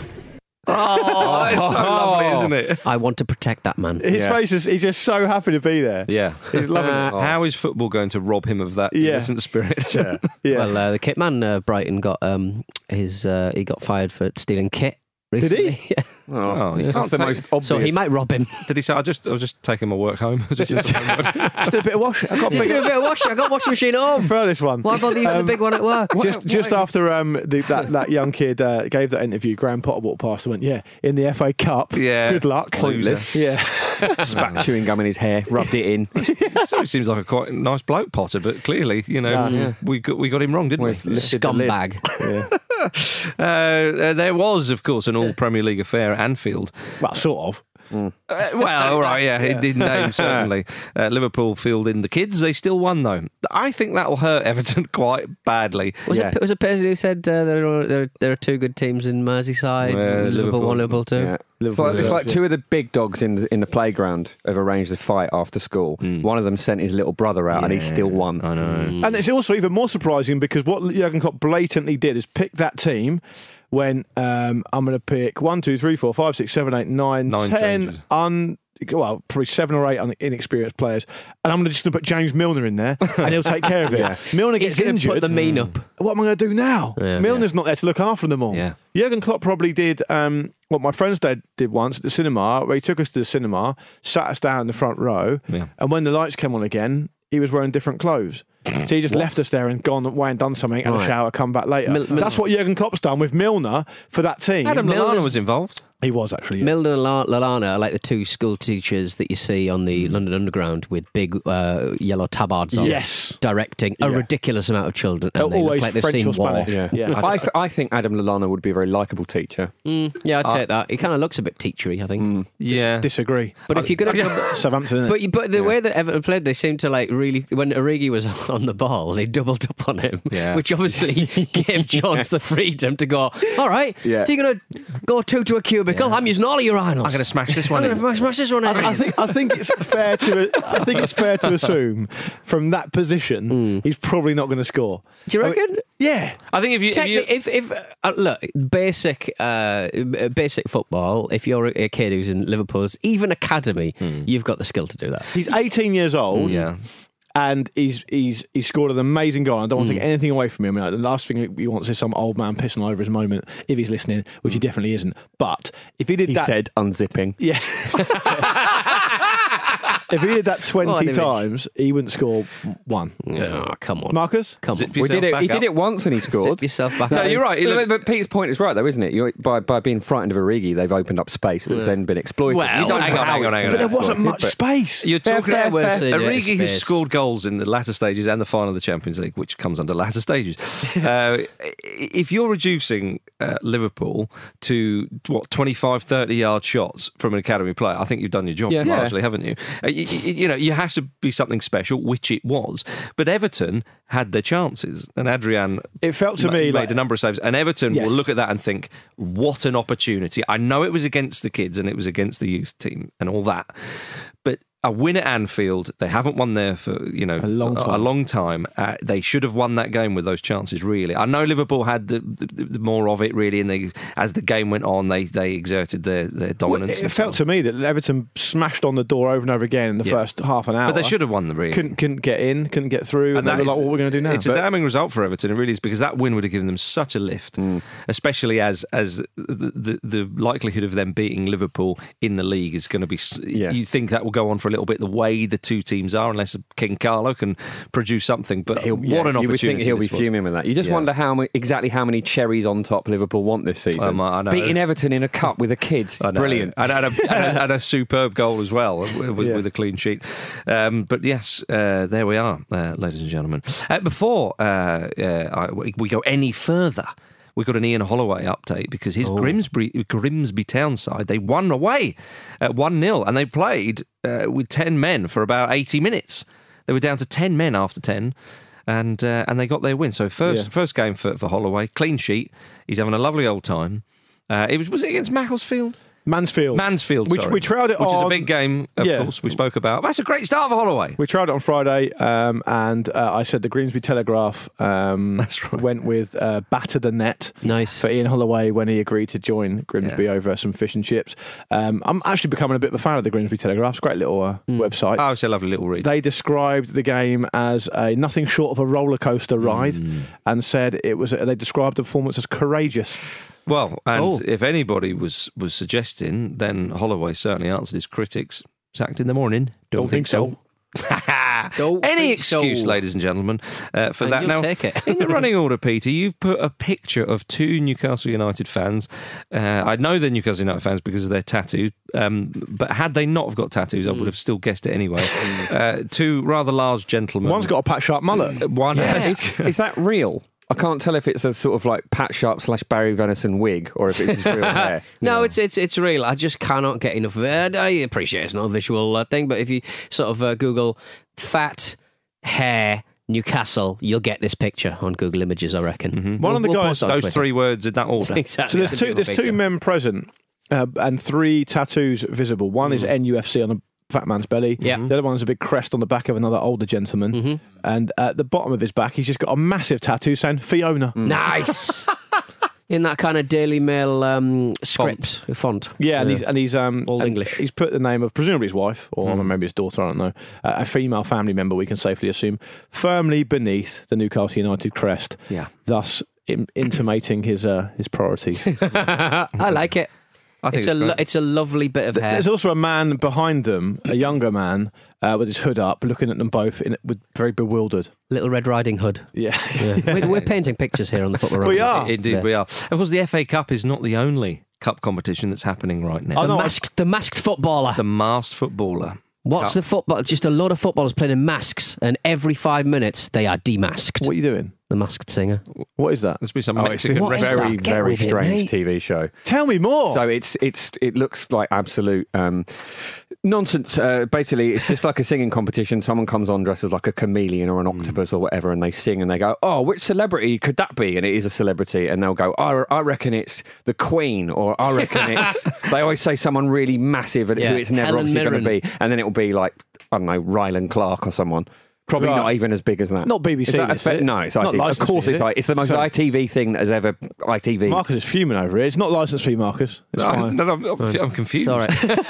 Speaker 5: Oh, it's so lovely, isn't it?
Speaker 10: I want to protect that man.
Speaker 9: His face is, he's just so happy to be there.
Speaker 5: Yeah.
Speaker 9: He's loving it.
Speaker 5: Uh, How is football going to rob him of that
Speaker 9: Yeah.
Speaker 5: innocent spirit?
Speaker 9: Yeah. Yeah.
Speaker 10: Well, uh, the kit man uh, Brighton got um his uh, he got fired for stealing kit.
Speaker 9: Did
Speaker 10: Recently.
Speaker 9: he?
Speaker 10: Yeah.
Speaker 5: Oh, you
Speaker 11: That's
Speaker 5: can't
Speaker 11: the
Speaker 5: take-
Speaker 11: most obvious.
Speaker 10: So he might rob him.
Speaker 5: Did he say, I just, I was just taking my work home? just, just,
Speaker 9: Just did a bit of washing. I got
Speaker 10: Just do a bit of washing. I got a washing machine at home.
Speaker 9: for this one.
Speaker 10: Why bother you got the
Speaker 9: Um,
Speaker 10: big one at work?
Speaker 9: Just, just after um, the, that that young kid uh, gave that interview, Graham Potter walked past and went, "Yeah, in the F A Cup.
Speaker 5: Yeah.
Speaker 9: Good luck.
Speaker 5: Pointless.
Speaker 9: Yeah,
Speaker 11: spat chewing gum in his hair, rubbed it in.
Speaker 5: so he seems like a quite nice bloke, Potter, but clearly, you know,
Speaker 9: Yeah, yeah.
Speaker 5: we got we got him wrong, didn't we?
Speaker 11: We've lifted the lid.
Speaker 10: Scumbag.
Speaker 9: yeah.
Speaker 5: uh, there was, of course, an all Premier League affair at Anfield.
Speaker 9: Well, sort of.
Speaker 5: Mm. Uh, well, all right, yeah, yeah. It did name, certainly. Uh, Liverpool fielding the kids. They still won, though. I think that'll hurt Everton quite badly.
Speaker 10: Was
Speaker 5: yeah.
Speaker 10: it was it Paisley who said uh, there, are, there, are, there are two good teams in Merseyside?
Speaker 5: Uh,
Speaker 10: Liverpool,
Speaker 5: Liverpool
Speaker 10: one, Liverpool two?
Speaker 11: Yeah. It's like, it's like two of the big dogs in the, in the playground have arranged a fight after school. Mm. One of them sent his little brother out, yeah. and he still won.
Speaker 5: I know.
Speaker 9: Mm. And it's also even more surprising because what Jurgen Klopp blatantly did is pick that team when um, I'm going to pick one, two, three, four, five, six, seven, eight, nine,
Speaker 5: Nine
Speaker 9: ten
Speaker 5: changes.
Speaker 9: un. Well, probably seven or eight inexperienced players, and I'm going to just gonna put James Milner in there, and he'll take care of it.
Speaker 11: Yeah.
Speaker 9: Milner gets
Speaker 10: He's
Speaker 9: injured.
Speaker 10: Put the mean up.
Speaker 9: What am I going to do now?
Speaker 10: Yeah,
Speaker 9: Milner's
Speaker 10: yeah.
Speaker 9: not there to look after them all.
Speaker 5: Yeah.
Speaker 9: Jurgen Klopp probably did um, what my friend's dad did once at the cinema, where he took us to the cinema, sat us down in the front row,
Speaker 5: Yeah.
Speaker 9: and when the lights came on again, he was wearing different clothes. So he just left us there and gone away and done something, had
Speaker 10: Right.
Speaker 9: a shower, come back later.
Speaker 10: Mil- Mil-
Speaker 9: That's what Jurgen Klopp's done with Milner for that team.
Speaker 5: Adam Lallana
Speaker 10: Milner's-
Speaker 5: was involved.
Speaker 9: He was actually. Yeah.
Speaker 10: Milner and La- Lallana are like the two school teachers that you see on the London Underground with big uh, yellow tabards on.
Speaker 9: Yes.
Speaker 10: Directing a
Speaker 9: Yeah.
Speaker 10: ridiculous amount of children. And they
Speaker 9: Always
Speaker 10: look like they've
Speaker 9: French
Speaker 10: seen
Speaker 9: or
Speaker 10: war.
Speaker 9: Spanish.
Speaker 11: Yeah,
Speaker 9: Yeah.
Speaker 11: I, th- I think Adam Lallana would be a very likeable teacher.
Speaker 10: Mm, yeah, I'd
Speaker 5: I-
Speaker 10: take that. He kind of looks a bit teachery, I think.
Speaker 11: Mm.
Speaker 5: Yeah.
Speaker 9: Disagree.
Speaker 10: But if you're going to...
Speaker 9: Southampton, isn't it?
Speaker 10: But, you- but the
Speaker 11: Yeah.
Speaker 10: way that Everton played, they seemed to like really... When Origi was on the ball, they doubled up on him,
Speaker 5: Yeah.
Speaker 10: which obviously gave Jones the freedom to go, all right,
Speaker 11: Yeah.
Speaker 10: if you're going to go two to a cubicle,
Speaker 5: Yeah.
Speaker 10: I'm using all of your idols.
Speaker 5: I'm going to smash this one
Speaker 10: I'm
Speaker 5: in.
Speaker 10: going to smash this one in.
Speaker 9: I think I think it's fair to I think it's fair to assume from that position he's probably not going to score.
Speaker 10: Do you
Speaker 9: I mean,
Speaker 10: reckon?
Speaker 9: yeah.
Speaker 5: I think if you... If
Speaker 10: Techni-
Speaker 5: you
Speaker 10: if if uh, look, basic uh, basic football. If you're a kid who's in Liverpool's even academy, you've got the skill to do that.
Speaker 9: He's eighteen years old.
Speaker 5: yeah.
Speaker 9: And he's he's he's scored an amazing goal. I don't want to take
Speaker 10: Mm.
Speaker 9: anything away from him. You know, the last thing he wants is some old man pissing all over his moment if he's listening, which he definitely isn't. But if he did
Speaker 11: He
Speaker 9: that,
Speaker 11: said unzipping.
Speaker 9: yeah. If he did that
Speaker 10: What
Speaker 9: twenty
Speaker 10: an image.
Speaker 9: times, he wouldn't score one.
Speaker 10: Oh, come on.
Speaker 9: Marcus,
Speaker 10: Come
Speaker 5: Zip
Speaker 10: on.
Speaker 11: We
Speaker 5: yourself
Speaker 11: did it.
Speaker 5: back
Speaker 11: He
Speaker 5: up.
Speaker 11: did it once and he scored.
Speaker 10: Zip yourself back
Speaker 5: No,
Speaker 10: up.
Speaker 5: you're right. He
Speaker 11: But,
Speaker 5: looked-
Speaker 11: but Pete's point is right, though, isn't it? You're, by by being frightened of Origi, they've opened up space that's
Speaker 10: Yeah.
Speaker 11: then been exploited.
Speaker 5: Well,
Speaker 11: You don't
Speaker 5: hang
Speaker 11: know
Speaker 5: on,
Speaker 11: how
Speaker 5: hang on,
Speaker 11: it's
Speaker 5: hang on.
Speaker 11: been
Speaker 9: but there wasn't
Speaker 11: exploited,
Speaker 9: much
Speaker 11: but-
Speaker 9: space.
Speaker 5: You're
Speaker 11: Fair,
Speaker 5: talking
Speaker 11: fair,
Speaker 5: about
Speaker 11: fair.
Speaker 5: Origi, who
Speaker 10: Space.
Speaker 5: scored goals in the latter stages and the final of the Champions League, which comes under latter stages. uh, if you're reducing uh, Liverpool to what twenty-five, thirty yard shots from an academy player, I think you've done your job
Speaker 11: Yeah.
Speaker 5: largely, haven't you? Uh, you? You know, you has to be something special, which it was. But Everton had their chances, and Adrian
Speaker 9: It felt to
Speaker 5: ma-
Speaker 9: me
Speaker 5: made
Speaker 9: like
Speaker 5: a number of saves, and Everton
Speaker 9: Yes.
Speaker 5: will look at that and think, "What an opportunity!" I know it was against the kids and it was against the youth team and all that, but a win at Anfield, they haven't won there for you know
Speaker 9: A long time.
Speaker 5: A long time. Uh, they should have won that game with those chances. Really, I know Liverpool had the, the, the more of it. Really, and they, as the game went on, they they exerted their their
Speaker 9: Well,
Speaker 5: dominance.
Speaker 9: it
Speaker 5: and
Speaker 9: felt
Speaker 5: so
Speaker 9: to me that Everton smashed on the door over and over again in the
Speaker 5: Yeah.
Speaker 9: first half an hour.
Speaker 5: on. But they should have won the really.
Speaker 9: couldn't couldn't get in, couldn't get through, and,
Speaker 5: And
Speaker 9: they
Speaker 5: that
Speaker 9: were
Speaker 5: is-
Speaker 9: like, "What are we going to do now?"
Speaker 5: It's
Speaker 9: But-
Speaker 5: a damning result for Everton. It really is, because that win would have given them such a lift, especially as as the, the the likelihood of them beating Liverpool in the league is going to be. s
Speaker 11: Yeah.
Speaker 5: You think that will go on for a little bit. The way the two teams are, unless King Carlo can produce something. But
Speaker 11: He'll,
Speaker 5: what
Speaker 11: yeah,
Speaker 5: an opportunity!
Speaker 11: You would think he'll be
Speaker 5: this was.
Speaker 11: fuming with that. You just
Speaker 5: Yeah.
Speaker 11: wonder how ma- exactly how many cherries on top Liverpool want this season.
Speaker 5: Um, I know.
Speaker 11: Beating Everton in a cup with the kids,
Speaker 5: I know.
Speaker 11: brilliant.
Speaker 5: and, and, a, and, a, and a superb goal as well with,
Speaker 9: Yeah.
Speaker 5: with a clean sheet. Um, but yes, uh, there we are, uh, ladies and gentlemen. Uh, before uh, uh, I, we we go any further, we got an Ian Holloway update because his
Speaker 10: Oh.
Speaker 5: Grimsby Grimsby Town side, they won away at one nil, and they played uh, with ten men for about eighty minutes. They were down to ten men after ten. And uh, and they got their win. So first
Speaker 9: Yeah.
Speaker 5: first game for, for Holloway, clean sheet. He's having a lovely old time. Uh, it was was it against Macclesfield?
Speaker 9: Mansfield.
Speaker 5: Mansfield,
Speaker 9: Which
Speaker 5: sorry.
Speaker 9: we trialled it
Speaker 5: Which is a
Speaker 9: on-
Speaker 5: big game, of
Speaker 9: Yeah.
Speaker 5: course, we spoke about. That's a great start for Holloway.
Speaker 9: We tried it on Friday, um, and uh, I said the Grimsby Telegraph um,
Speaker 5: That's right.
Speaker 9: went with uh, Batter the Net
Speaker 10: Nice.
Speaker 9: for Ian Holloway when he agreed to join Grimsby
Speaker 5: Yeah.
Speaker 9: over some fish and chips. Um, I'm actually becoming a bit of a fan of the Grimsby Telegraph. It's a great little uh, website.
Speaker 5: Oh, it's a lovely little read.
Speaker 9: They described the game as a nothing short of a roller coaster ride, and said it was. They described the performance as courageous.
Speaker 5: Well, and
Speaker 10: Oh.
Speaker 5: if anybody was, was suggesting, then Holloway certainly answered his critics. Sacked in the morning. Don't,
Speaker 9: Don't think so.
Speaker 10: Don't
Speaker 5: Any
Speaker 10: think so.
Speaker 5: excuse, ladies and gentlemen, uh, for
Speaker 10: And
Speaker 5: that.
Speaker 10: you'll
Speaker 5: Now,
Speaker 10: take it.
Speaker 5: in the running order, Peter, you've put a picture of two Newcastle United fans. Uh, I know they're Newcastle United fans because of their tattoo, um, but had they not have got tattoos, I would have still guessed it anyway. uh, two rather large gentlemen.
Speaker 9: One's got a Pat Sharp mullet.
Speaker 5: One
Speaker 11: Yeah,
Speaker 5: has.
Speaker 11: is, is that real? I can't tell if it's a sort of like Pat Sharp slash Barry Venison wig or if it's his real hair.
Speaker 10: No, it's it's it's real. I just cannot get enough of it. I appreciate it's not a visual uh, thing, but if you sort of uh, Google fat hair Newcastle, you'll get this picture on Google Images, I reckon.
Speaker 5: Mm-hmm.
Speaker 9: One
Speaker 10: we'll,
Speaker 9: of the
Speaker 10: we'll
Speaker 9: guys,
Speaker 10: post on
Speaker 5: those
Speaker 10: Twitter.
Speaker 5: three words in that order.
Speaker 10: Exactly.
Speaker 9: So there's two. There's two men present uh, and three tattoos visible. One
Speaker 10: Mm.
Speaker 9: is N U F C on a fat man's belly.
Speaker 10: Yeah.
Speaker 9: The other one's a big crest on the back of another older gentleman.
Speaker 10: Mm-hmm.
Speaker 9: And at the bottom of his back, he's just got a massive tattoo saying Fiona.
Speaker 10: Nice. In that kind of Daily Mail um, script font. font.
Speaker 9: Yeah, and he's and he's um
Speaker 10: Old
Speaker 9: and
Speaker 10: English.
Speaker 9: He's put the name of presumably his wife or maybe his daughter. I don't know. Uh, a female family member, we can safely assume, firmly beneath the Newcastle United crest.
Speaker 10: Yeah.
Speaker 9: Thus in, intimating his uh, his priorities.
Speaker 10: I like it.
Speaker 5: I think
Speaker 10: it's,
Speaker 5: it's
Speaker 10: a lo-
Speaker 5: great.
Speaker 10: it's a lovely bit of hair.
Speaker 9: There's also a man behind them, a younger man, uh, with his hood up, looking at them both in, with very bewildered.
Speaker 10: Little Red Riding Hood.
Speaker 9: Yeah.
Speaker 10: Yeah. we're, we're painting pictures here on the Football
Speaker 9: We
Speaker 10: Ramble.
Speaker 9: are.
Speaker 5: Indeed,
Speaker 10: Yeah.
Speaker 5: we are. Of course, the F A Cup is not the only cup competition that's happening right now.
Speaker 9: Oh,
Speaker 10: The,
Speaker 9: no,
Speaker 10: masked, the masked footballer.
Speaker 5: The masked footballer.
Speaker 10: What's
Speaker 5: Cup.
Speaker 10: the football? Just a lot of footballers playing in masks, and every five minutes they are demasked.
Speaker 9: What are you doing?
Speaker 10: The Masked Singer.
Speaker 9: What is that?
Speaker 5: Must be some
Speaker 11: Oh, it's a
Speaker 5: Mexican
Speaker 10: What is
Speaker 11: very,
Speaker 10: that? Get
Speaker 11: very
Speaker 10: with it,
Speaker 11: strange
Speaker 10: mate.
Speaker 11: T V show.
Speaker 9: Tell me more.
Speaker 11: So it's it's it looks like absolute um, nonsense. Uh, basically, it's just like a singing competition. Someone comes on dressed as like a chameleon or an octopus or whatever, and they sing and they go, "Oh, which celebrity could that be?" And it is a celebrity, and they'll go, "I, I reckon it's the Queen," or "I reckon it's." They always say someone really massive, and
Speaker 10: Yeah.
Speaker 11: who it's never
Speaker 10: Helen
Speaker 11: obviously going to
Speaker 10: Mirren.
Speaker 11: be, and then it will be like I don't know, Ryland Clark or someone. Probably
Speaker 9: Right.
Speaker 11: not even as big as that.
Speaker 9: Not B B C,
Speaker 11: Is that a
Speaker 9: is
Speaker 11: fa-
Speaker 9: it?
Speaker 11: No, it's
Speaker 9: Not
Speaker 11: I T V. Of
Speaker 9: licensed
Speaker 11: course,
Speaker 9: fee, is
Speaker 11: it's
Speaker 9: it?
Speaker 11: I- it's the most
Speaker 9: So-
Speaker 11: I T V thing that has ever I T V.
Speaker 9: Marcus is fuming over it. It's not licence fee, Marcus. It's
Speaker 5: No,
Speaker 9: fine.
Speaker 5: no, no, I'm, I'm confused.
Speaker 10: Sorry.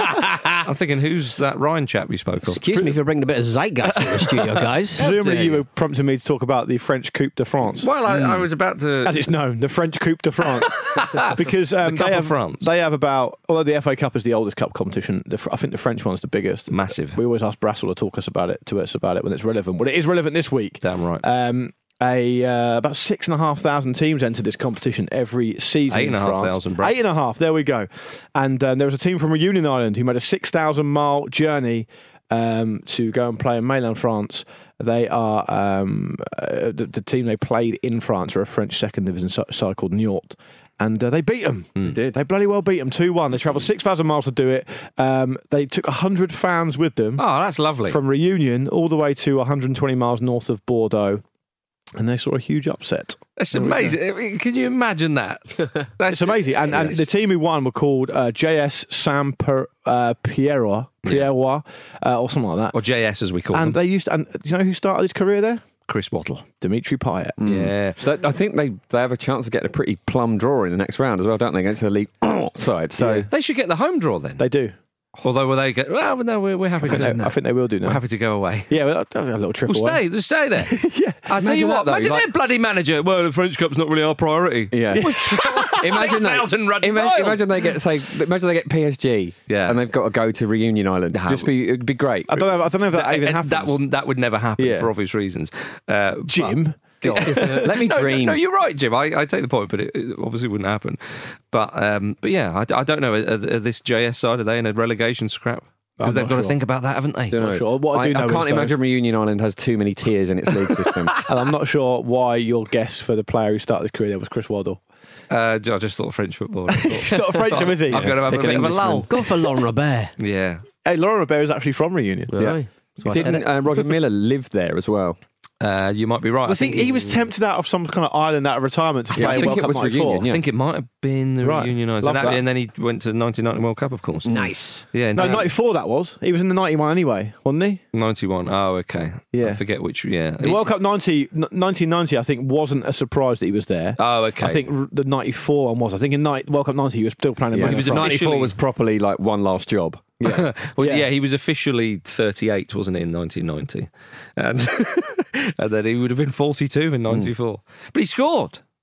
Speaker 5: I'm thinking, who's that Ryan chap you spoke of?
Speaker 10: Excuse me for bringing a bit of zeitgeist in the studio, guys.
Speaker 9: Presumably,
Speaker 5: dare
Speaker 9: you
Speaker 5: you.
Speaker 9: were prompting me to talk about the French Coupe de France.
Speaker 5: Well, I, I was about to.
Speaker 9: As it's known, the French Coupe de France, because um,
Speaker 5: The Cup
Speaker 9: they
Speaker 5: of
Speaker 9: have
Speaker 5: France.
Speaker 9: they have about although the F A Cup is the oldest cup competition, the, Fr- I think the French one's the biggest,
Speaker 5: Massive.
Speaker 9: We always ask Brassel to talk us about it to us about it when it's relevant. Well, it is relevant this week.
Speaker 5: Damn right.
Speaker 9: Um, a uh, about six and a half thousand teams enter this competition every season.
Speaker 5: Eight and
Speaker 9: in
Speaker 5: a half
Speaker 9: France.
Speaker 5: thousand, bro.
Speaker 9: Eight and a half. There we go. And um, there was a team from Reunion Island who made a six thousand mile journey um, to go and play in mainland France. They are um, uh, the, the team they played in France are a French second division si- side called Niort. And uh, they beat them.
Speaker 11: They did.
Speaker 9: They bloody well beat them two one. They travelled six thousand miles to do it. Um, they took one hundred fans with them.
Speaker 5: Oh, that's lovely.
Speaker 9: From Reunion all the way to one hundred twenty miles north of Bordeaux. And they saw a huge upset.
Speaker 5: That's
Speaker 9: There we go.
Speaker 5: amazing. I mean, can you imagine that? That's
Speaker 9: It's amazing. And, and
Speaker 5: Yes.
Speaker 9: the team who won were called uh, J S Sam per, uh, Pierrois, Pierrois uh, or something like that.
Speaker 5: Or J S as we call
Speaker 9: And
Speaker 5: them.
Speaker 9: they used to, and do you know who started his career there?
Speaker 5: Chris Waddle.
Speaker 9: Dimitri Payet.
Speaker 5: Yeah.
Speaker 11: So I think they, they have a chance of getting a pretty plum draw in the next round as well, don't they, against the league side? So
Speaker 9: Yeah.
Speaker 5: They should get the home draw then.
Speaker 9: They do.
Speaker 5: Although will they get? Well, no, we're, we're happy
Speaker 9: I think,
Speaker 5: to.
Speaker 9: they, I think they will do now.
Speaker 5: We're happy to go away.
Speaker 9: Yeah, well, I'll have a little trip
Speaker 5: We'll
Speaker 9: away.
Speaker 5: stay. Just stay there.
Speaker 9: yeah.
Speaker 5: I'll tell
Speaker 11: Imagine
Speaker 5: you
Speaker 11: that,
Speaker 5: what.
Speaker 11: though,
Speaker 5: Imagine
Speaker 11: like-
Speaker 5: their bloody manager. Well, the French Cup's not really our priority.
Speaker 11: yeah. Imagine
Speaker 5: Six
Speaker 11: they,
Speaker 5: thousand ruddy
Speaker 11: ima-
Speaker 5: miles.
Speaker 11: imagine they get say imagine they get P S G
Speaker 5: Yeah.
Speaker 11: and they've got to go to Reunion Island.
Speaker 5: That
Speaker 11: Just be it'd be great.
Speaker 9: I don't know. I don't know if that,
Speaker 5: That,
Speaker 9: even
Speaker 5: uh,
Speaker 9: happens.
Speaker 5: that will that would never happen
Speaker 9: Yeah.
Speaker 5: for obvious reasons. Uh,
Speaker 9: Jim.
Speaker 11: Let me
Speaker 5: no,
Speaker 11: dream.
Speaker 5: No, no, you're right, Jim. I, I take the point, but it, it obviously wouldn't happen. But um, but yeah, I, I don't know. Are, are this J S side, are they in a relegation scrap? Because
Speaker 9: I'm
Speaker 5: they've
Speaker 9: not
Speaker 5: got to
Speaker 9: sure.
Speaker 5: think about that, haven't they?
Speaker 11: Don't
Speaker 9: Not
Speaker 11: know.
Speaker 9: sure. What I do know
Speaker 11: I
Speaker 9: is,
Speaker 11: can't
Speaker 9: though-
Speaker 11: imagine Reunion Island has too many tiers in its league system.
Speaker 9: And I'm not sure why your guess for the player who started his career there was Chris Waddle.
Speaker 5: Uh, I just thought French football. I thought,
Speaker 9: He's not a Frenchman, is he?
Speaker 5: I'm going to have
Speaker 11: Pick
Speaker 5: a
Speaker 11: an
Speaker 5: bit of a
Speaker 11: Englishman.
Speaker 5: lull.
Speaker 10: Go for Laurent Robert.
Speaker 5: Yeah.
Speaker 9: Hey, Laurent Robert is actually from Reunion.
Speaker 10: Aye.
Speaker 11: Didn't uh, Roger Miller live there as well?
Speaker 5: Uh, you might be right.
Speaker 9: Was he, he was tempted out of some kind of island out of retirement to
Speaker 11: Yeah, I
Speaker 9: play
Speaker 11: think
Speaker 9: World
Speaker 11: it
Speaker 9: Cup
Speaker 11: was
Speaker 9: ninety-four.
Speaker 11: Reunion,
Speaker 5: I
Speaker 11: yeah.
Speaker 5: think it might have been the
Speaker 9: Right.
Speaker 5: Reunion Islands.
Speaker 9: Love
Speaker 5: And, that-
Speaker 9: that.
Speaker 5: and then he went to the nineteen ninety World Cup, of course.
Speaker 10: Nice.
Speaker 5: Yeah,
Speaker 9: No,
Speaker 5: no,
Speaker 9: ninety-four that was. He was in the ninety-one anyway, wasn't he?
Speaker 5: ninety-one. Oh, okay.
Speaker 9: Yeah.
Speaker 5: I forget which. Yeah.
Speaker 9: The World Cup ninety, n- nineteen ninety, I think, wasn't a surprise that he was there.
Speaker 5: Oh, okay.
Speaker 9: I think r- the ninety-four one was. I think in night, World Cup ninety, he was still playing in
Speaker 11: Yeah.
Speaker 9: Mainland
Speaker 5: He was
Speaker 9: France.
Speaker 5: officially-
Speaker 11: ninety-four was properly like one last job.
Speaker 9: Yeah.
Speaker 5: well, yeah.
Speaker 9: Yeah.
Speaker 5: he was officially thirty-eight, wasn't he, in nineteen ninety? And, and then he would have been forty-two in ninety-four. But he scored.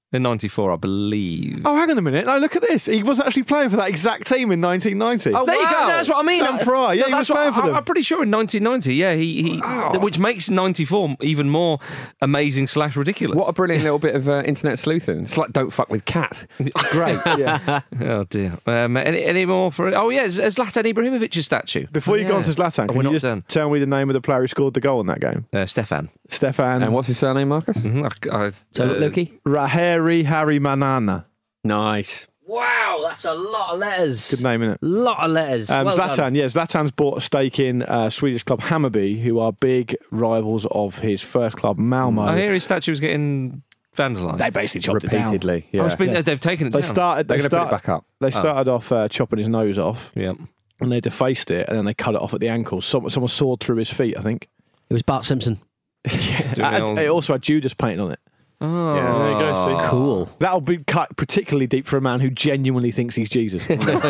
Speaker 5: In ninety-four, I believe.
Speaker 9: Oh, hang on a minute. No, look at this. He was actually playing for that exact team in nineteen ninety.
Speaker 5: Oh, there you go. That's what I mean.
Speaker 9: Sam Fry. Yeah,
Speaker 5: No,
Speaker 9: he
Speaker 5: that's
Speaker 9: was playing
Speaker 5: what,
Speaker 9: for them.
Speaker 5: I'm pretty sure in nineteen ninety, yeah, he, he
Speaker 11: Wow.
Speaker 5: which makes ninety-four even more amazing slash ridiculous.
Speaker 11: What a brilliant little bit of uh, internet sleuthing. It's like Don't Fuck With Cat. Great.
Speaker 9: Yeah.
Speaker 5: Oh, dear. Um, any, any more for... Oh, yeah, Zlatan Ibrahimovic's statue.
Speaker 9: Before you
Speaker 5: yeah.
Speaker 9: go on to Zlatan,
Speaker 5: Oh,
Speaker 9: can
Speaker 5: we're
Speaker 9: you
Speaker 5: not
Speaker 9: just
Speaker 5: done.
Speaker 9: tell me the name of the player who scored the goal in that game?
Speaker 5: Uh, Stefan.
Speaker 9: Stefan.
Speaker 11: And what's his surname, Marcus?
Speaker 5: Mm-hmm. I, I,
Speaker 10: So,
Speaker 5: uh,
Speaker 10: Lukey?
Speaker 9: Raheri Harry Manana.
Speaker 11: Nice.
Speaker 10: Wow, that's a lot of letters.
Speaker 9: Good name, innit?
Speaker 10: Lot of letters.
Speaker 9: Um,
Speaker 10: well
Speaker 9: Zlatan,
Speaker 10: done.
Speaker 9: yeah, Zlatan's bought a stake in uh, Swedish club Hammarby, who are big rivals of his first club, Malmo.
Speaker 5: I hear his statue was getting vandalised.
Speaker 9: They basically chopped
Speaker 11: Repeatedly,
Speaker 9: it down.
Speaker 11: yeah.
Speaker 5: Oh, it's been,
Speaker 9: Yeah.
Speaker 5: They've taken it
Speaker 9: They
Speaker 5: down.
Speaker 9: started.
Speaker 11: They're
Speaker 9: They
Speaker 11: going to put it
Speaker 9: started,
Speaker 11: back up.
Speaker 9: They started off uh, chopping his nose off,
Speaker 5: Yeah.
Speaker 9: and they defaced it, and then they cut it off at the ankle. Someone, someone sawed through his feet, I think.
Speaker 10: It was Bart Simpson.
Speaker 9: Yeah.
Speaker 5: Doing the
Speaker 9: And
Speaker 5: old-
Speaker 9: it also had Judas painted on it.
Speaker 5: Oh,
Speaker 9: Yeah, there you go. See?
Speaker 10: Cool.
Speaker 9: That'll be cut particularly deep for a man who genuinely thinks he's Jesus.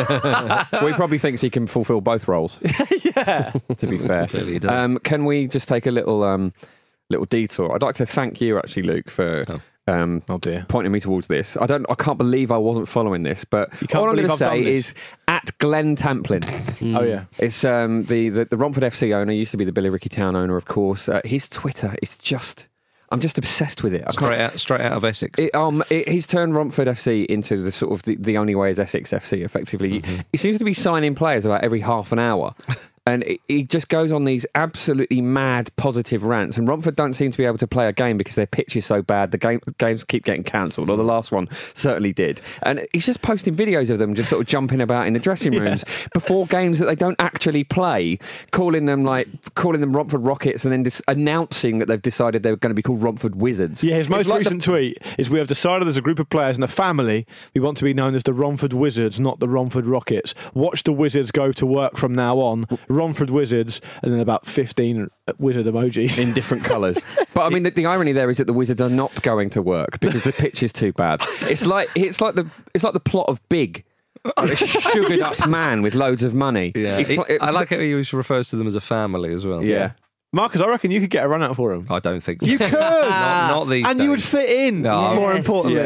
Speaker 11: Well, he probably thinks he can fulfil both roles.
Speaker 9: Yeah.
Speaker 11: To be fair,
Speaker 5: Clearly he does.
Speaker 11: um, can we just take a little um, little detour? I'd like to thank you, actually, Luke, for
Speaker 5: Oh.
Speaker 11: um,
Speaker 9: Oh dear.
Speaker 11: pointing me towards this. I don't. I can't believe I wasn't following this, but
Speaker 9: You can't
Speaker 11: all I'm
Speaker 9: believe
Speaker 11: going to
Speaker 9: I've done
Speaker 11: say
Speaker 9: this.
Speaker 11: is at Glenn Tamplin.
Speaker 9: Oh yeah.
Speaker 11: It's um, the, the the Romford F C owner. Used to be the Billy Ricky Town owner, of course. Uh, his Twitter is just. I'm just obsessed with it. I
Speaker 5: Straight out, straight out of Essex.
Speaker 11: It, um, it, he's turned Romford F C into the sort of the, the only way is Essex F C. Effectively,
Speaker 5: Mm-hmm.
Speaker 11: he seems to be signing players about every half an hour, and it, he just goes on these absolutely mad positive rants. And Romford don't seem to be able to play a game because their pitch is so bad. The game games keep getting cancelled, or the last one certainly did. And he's just posting videos of them just sort of jumping about in the dressing rooms before games that they don't actually play, calling them like calling them Romford Rockets, and then dis- announcing that they've decided they're going to be called Romford Wizards.
Speaker 9: Yeah, his most
Speaker 11: It's like
Speaker 9: recent tweet is, "We have decided as a group of players and a family, we want to be known as the Romford Wizards, not the Romford Rockets. Watch the Wizards go to work from now on. Romford Wizards," and then about fifteen wizard emojis.
Speaker 11: In different colours. But I mean, the, the irony there is that the Wizards are not going to work because the pitch is too bad. It's like it's like the it's like the plot of Big. A sugared up man with loads of money.
Speaker 5: Yeah.
Speaker 11: He's
Speaker 5: He-
Speaker 11: pl-
Speaker 5: I like how he always refers to them as a family as well.
Speaker 11: Yeah.
Speaker 9: Marcus, I reckon you could get a run out for him.
Speaker 5: I don't think
Speaker 9: You
Speaker 5: so.
Speaker 9: could,
Speaker 5: not, not these
Speaker 9: and you would
Speaker 5: days.
Speaker 9: fit in.
Speaker 5: No.
Speaker 9: More
Speaker 10: Yes.
Speaker 9: importantly,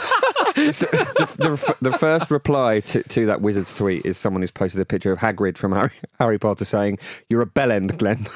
Speaker 11: So the, the, the first reply to, to that Wizards tweet is someone who's posted a picture of Hagrid from Harry, Harry Potter saying, "You're a bellend, Glenn."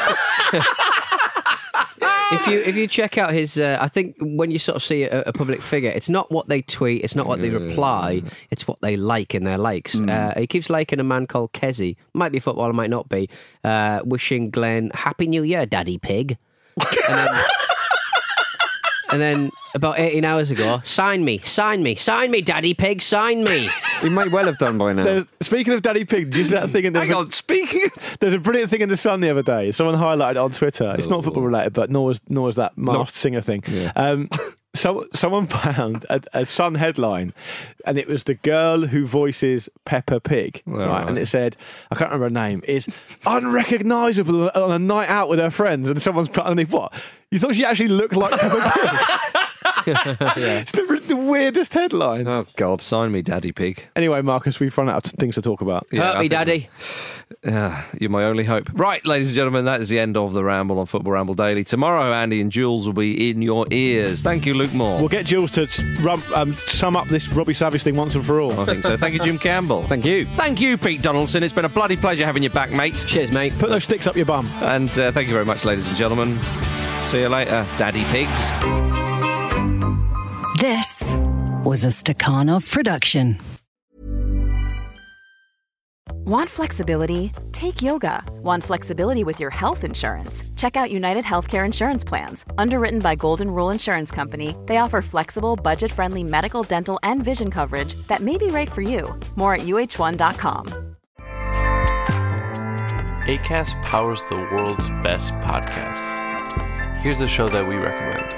Speaker 10: If you if you check out his, uh, I think when you sort of see a, a public figure, it's not what they tweet, it's not what they reply, it's what they like in their likes. Uh, he keeps liking a man called Kezi, might be a footballer, might not be, uh, wishing Glenn Happy New Year, Daddy Pig. And then, and then about eighteen hours ago, sign me, sign me, sign me, Daddy Pig, sign me.
Speaker 11: He may well have done by now.
Speaker 9: There's- speaking of Daddy Pig, did you see that thing in the
Speaker 5: Hang on, speaking.
Speaker 9: There's a brilliant thing in the Sun the other day. Someone highlighted it on Twitter. It's not football related, but nor was nor was that masked singer thing.
Speaker 5: Yeah.
Speaker 9: Um, so someone found a, a Sun headline, and it was the girl who voices Peppa Pig,
Speaker 5: All
Speaker 9: right?
Speaker 5: right.
Speaker 9: And it said, I can't remember her name, is unrecognisable on a night out with her friends. And someone's put underneath, what? You thought she actually looked like Peppa Pig? It's the, the weirdest headline.
Speaker 11: Oh, God.
Speaker 5: Sign me, Daddy Pig.
Speaker 9: Anyway, Marcus, we've run out of things to talk about.
Speaker 10: Hurt
Speaker 5: I
Speaker 10: me,
Speaker 5: think-
Speaker 10: Daddy.
Speaker 5: Uh, you're my only hope. Right, ladies and gentlemen, that is the end of the Ramble on Football Ramble Daily. Tomorrow, Andy and Jules will be in your ears. Thank you, Luke Moore.
Speaker 9: We'll get Jules to rum, um, sum up this Robbie Savage thing once and for all.
Speaker 5: I think so. Thank you, Jim Campbell.
Speaker 11: Thank you.
Speaker 5: Thank you, Pete Donaldson. It's been a bloody pleasure having you back, mate.
Speaker 10: Cheers, mate.
Speaker 9: Put those sticks up your bum.
Speaker 5: And uh, thank you very much, ladies and gentlemen. See you later, Daddy Pigs.
Speaker 17: This was a Stakhanov production.
Speaker 1: Want flexibility? Take yoga. Want flexibility with your health insurance? Check out United Healthcare Insurance Plans. Underwritten by Golden Rule Insurance Company, they offer flexible, budget-friendly medical, dental, and vision coverage that may be right for you. More at U H one dot com.
Speaker 18: Acast powers the world's best podcasts. Here's a show that we recommend.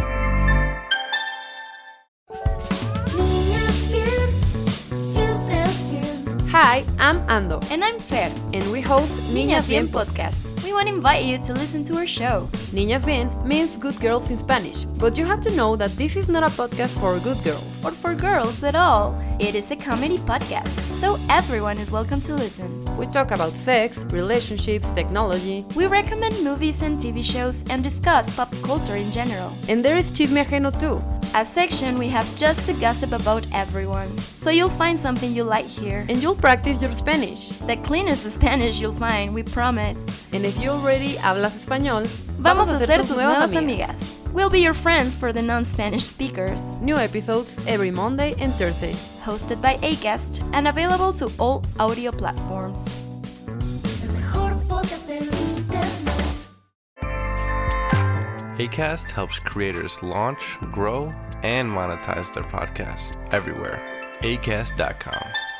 Speaker 6: Hi, I'm Ando.
Speaker 7: And I'm Fer.
Speaker 6: And we host Niñas Bien
Speaker 7: podcast. We want to invite you to listen to our show.
Speaker 6: Niñas Bien means good girls in Spanish, but you have to know that this is not a podcast for good girls.
Speaker 7: Or for girls at all. It is a comedy podcast, so everyone is welcome to listen.
Speaker 6: We talk about sex, relationships, technology.
Speaker 7: We recommend movies and T V shows and discuss pop culture in general.
Speaker 6: And there is Chisme Ajeno too.
Speaker 7: a section we have just to gossip about everyone. So you'll find something you like here.
Speaker 6: And you'll practice your Spanish.
Speaker 7: The cleanest Spanish you'll find, we promise.
Speaker 6: And if you already hablas español,
Speaker 7: vamos a ser tus nuevas amigas. We'll be your friends for the non-Spanish speakers.
Speaker 6: New episodes every Monday and Thursday.
Speaker 7: Hosted by Acast and available to all audio platforms.
Speaker 18: Acast helps creators launch, grow, and monetize their podcasts everywhere. acast dot com.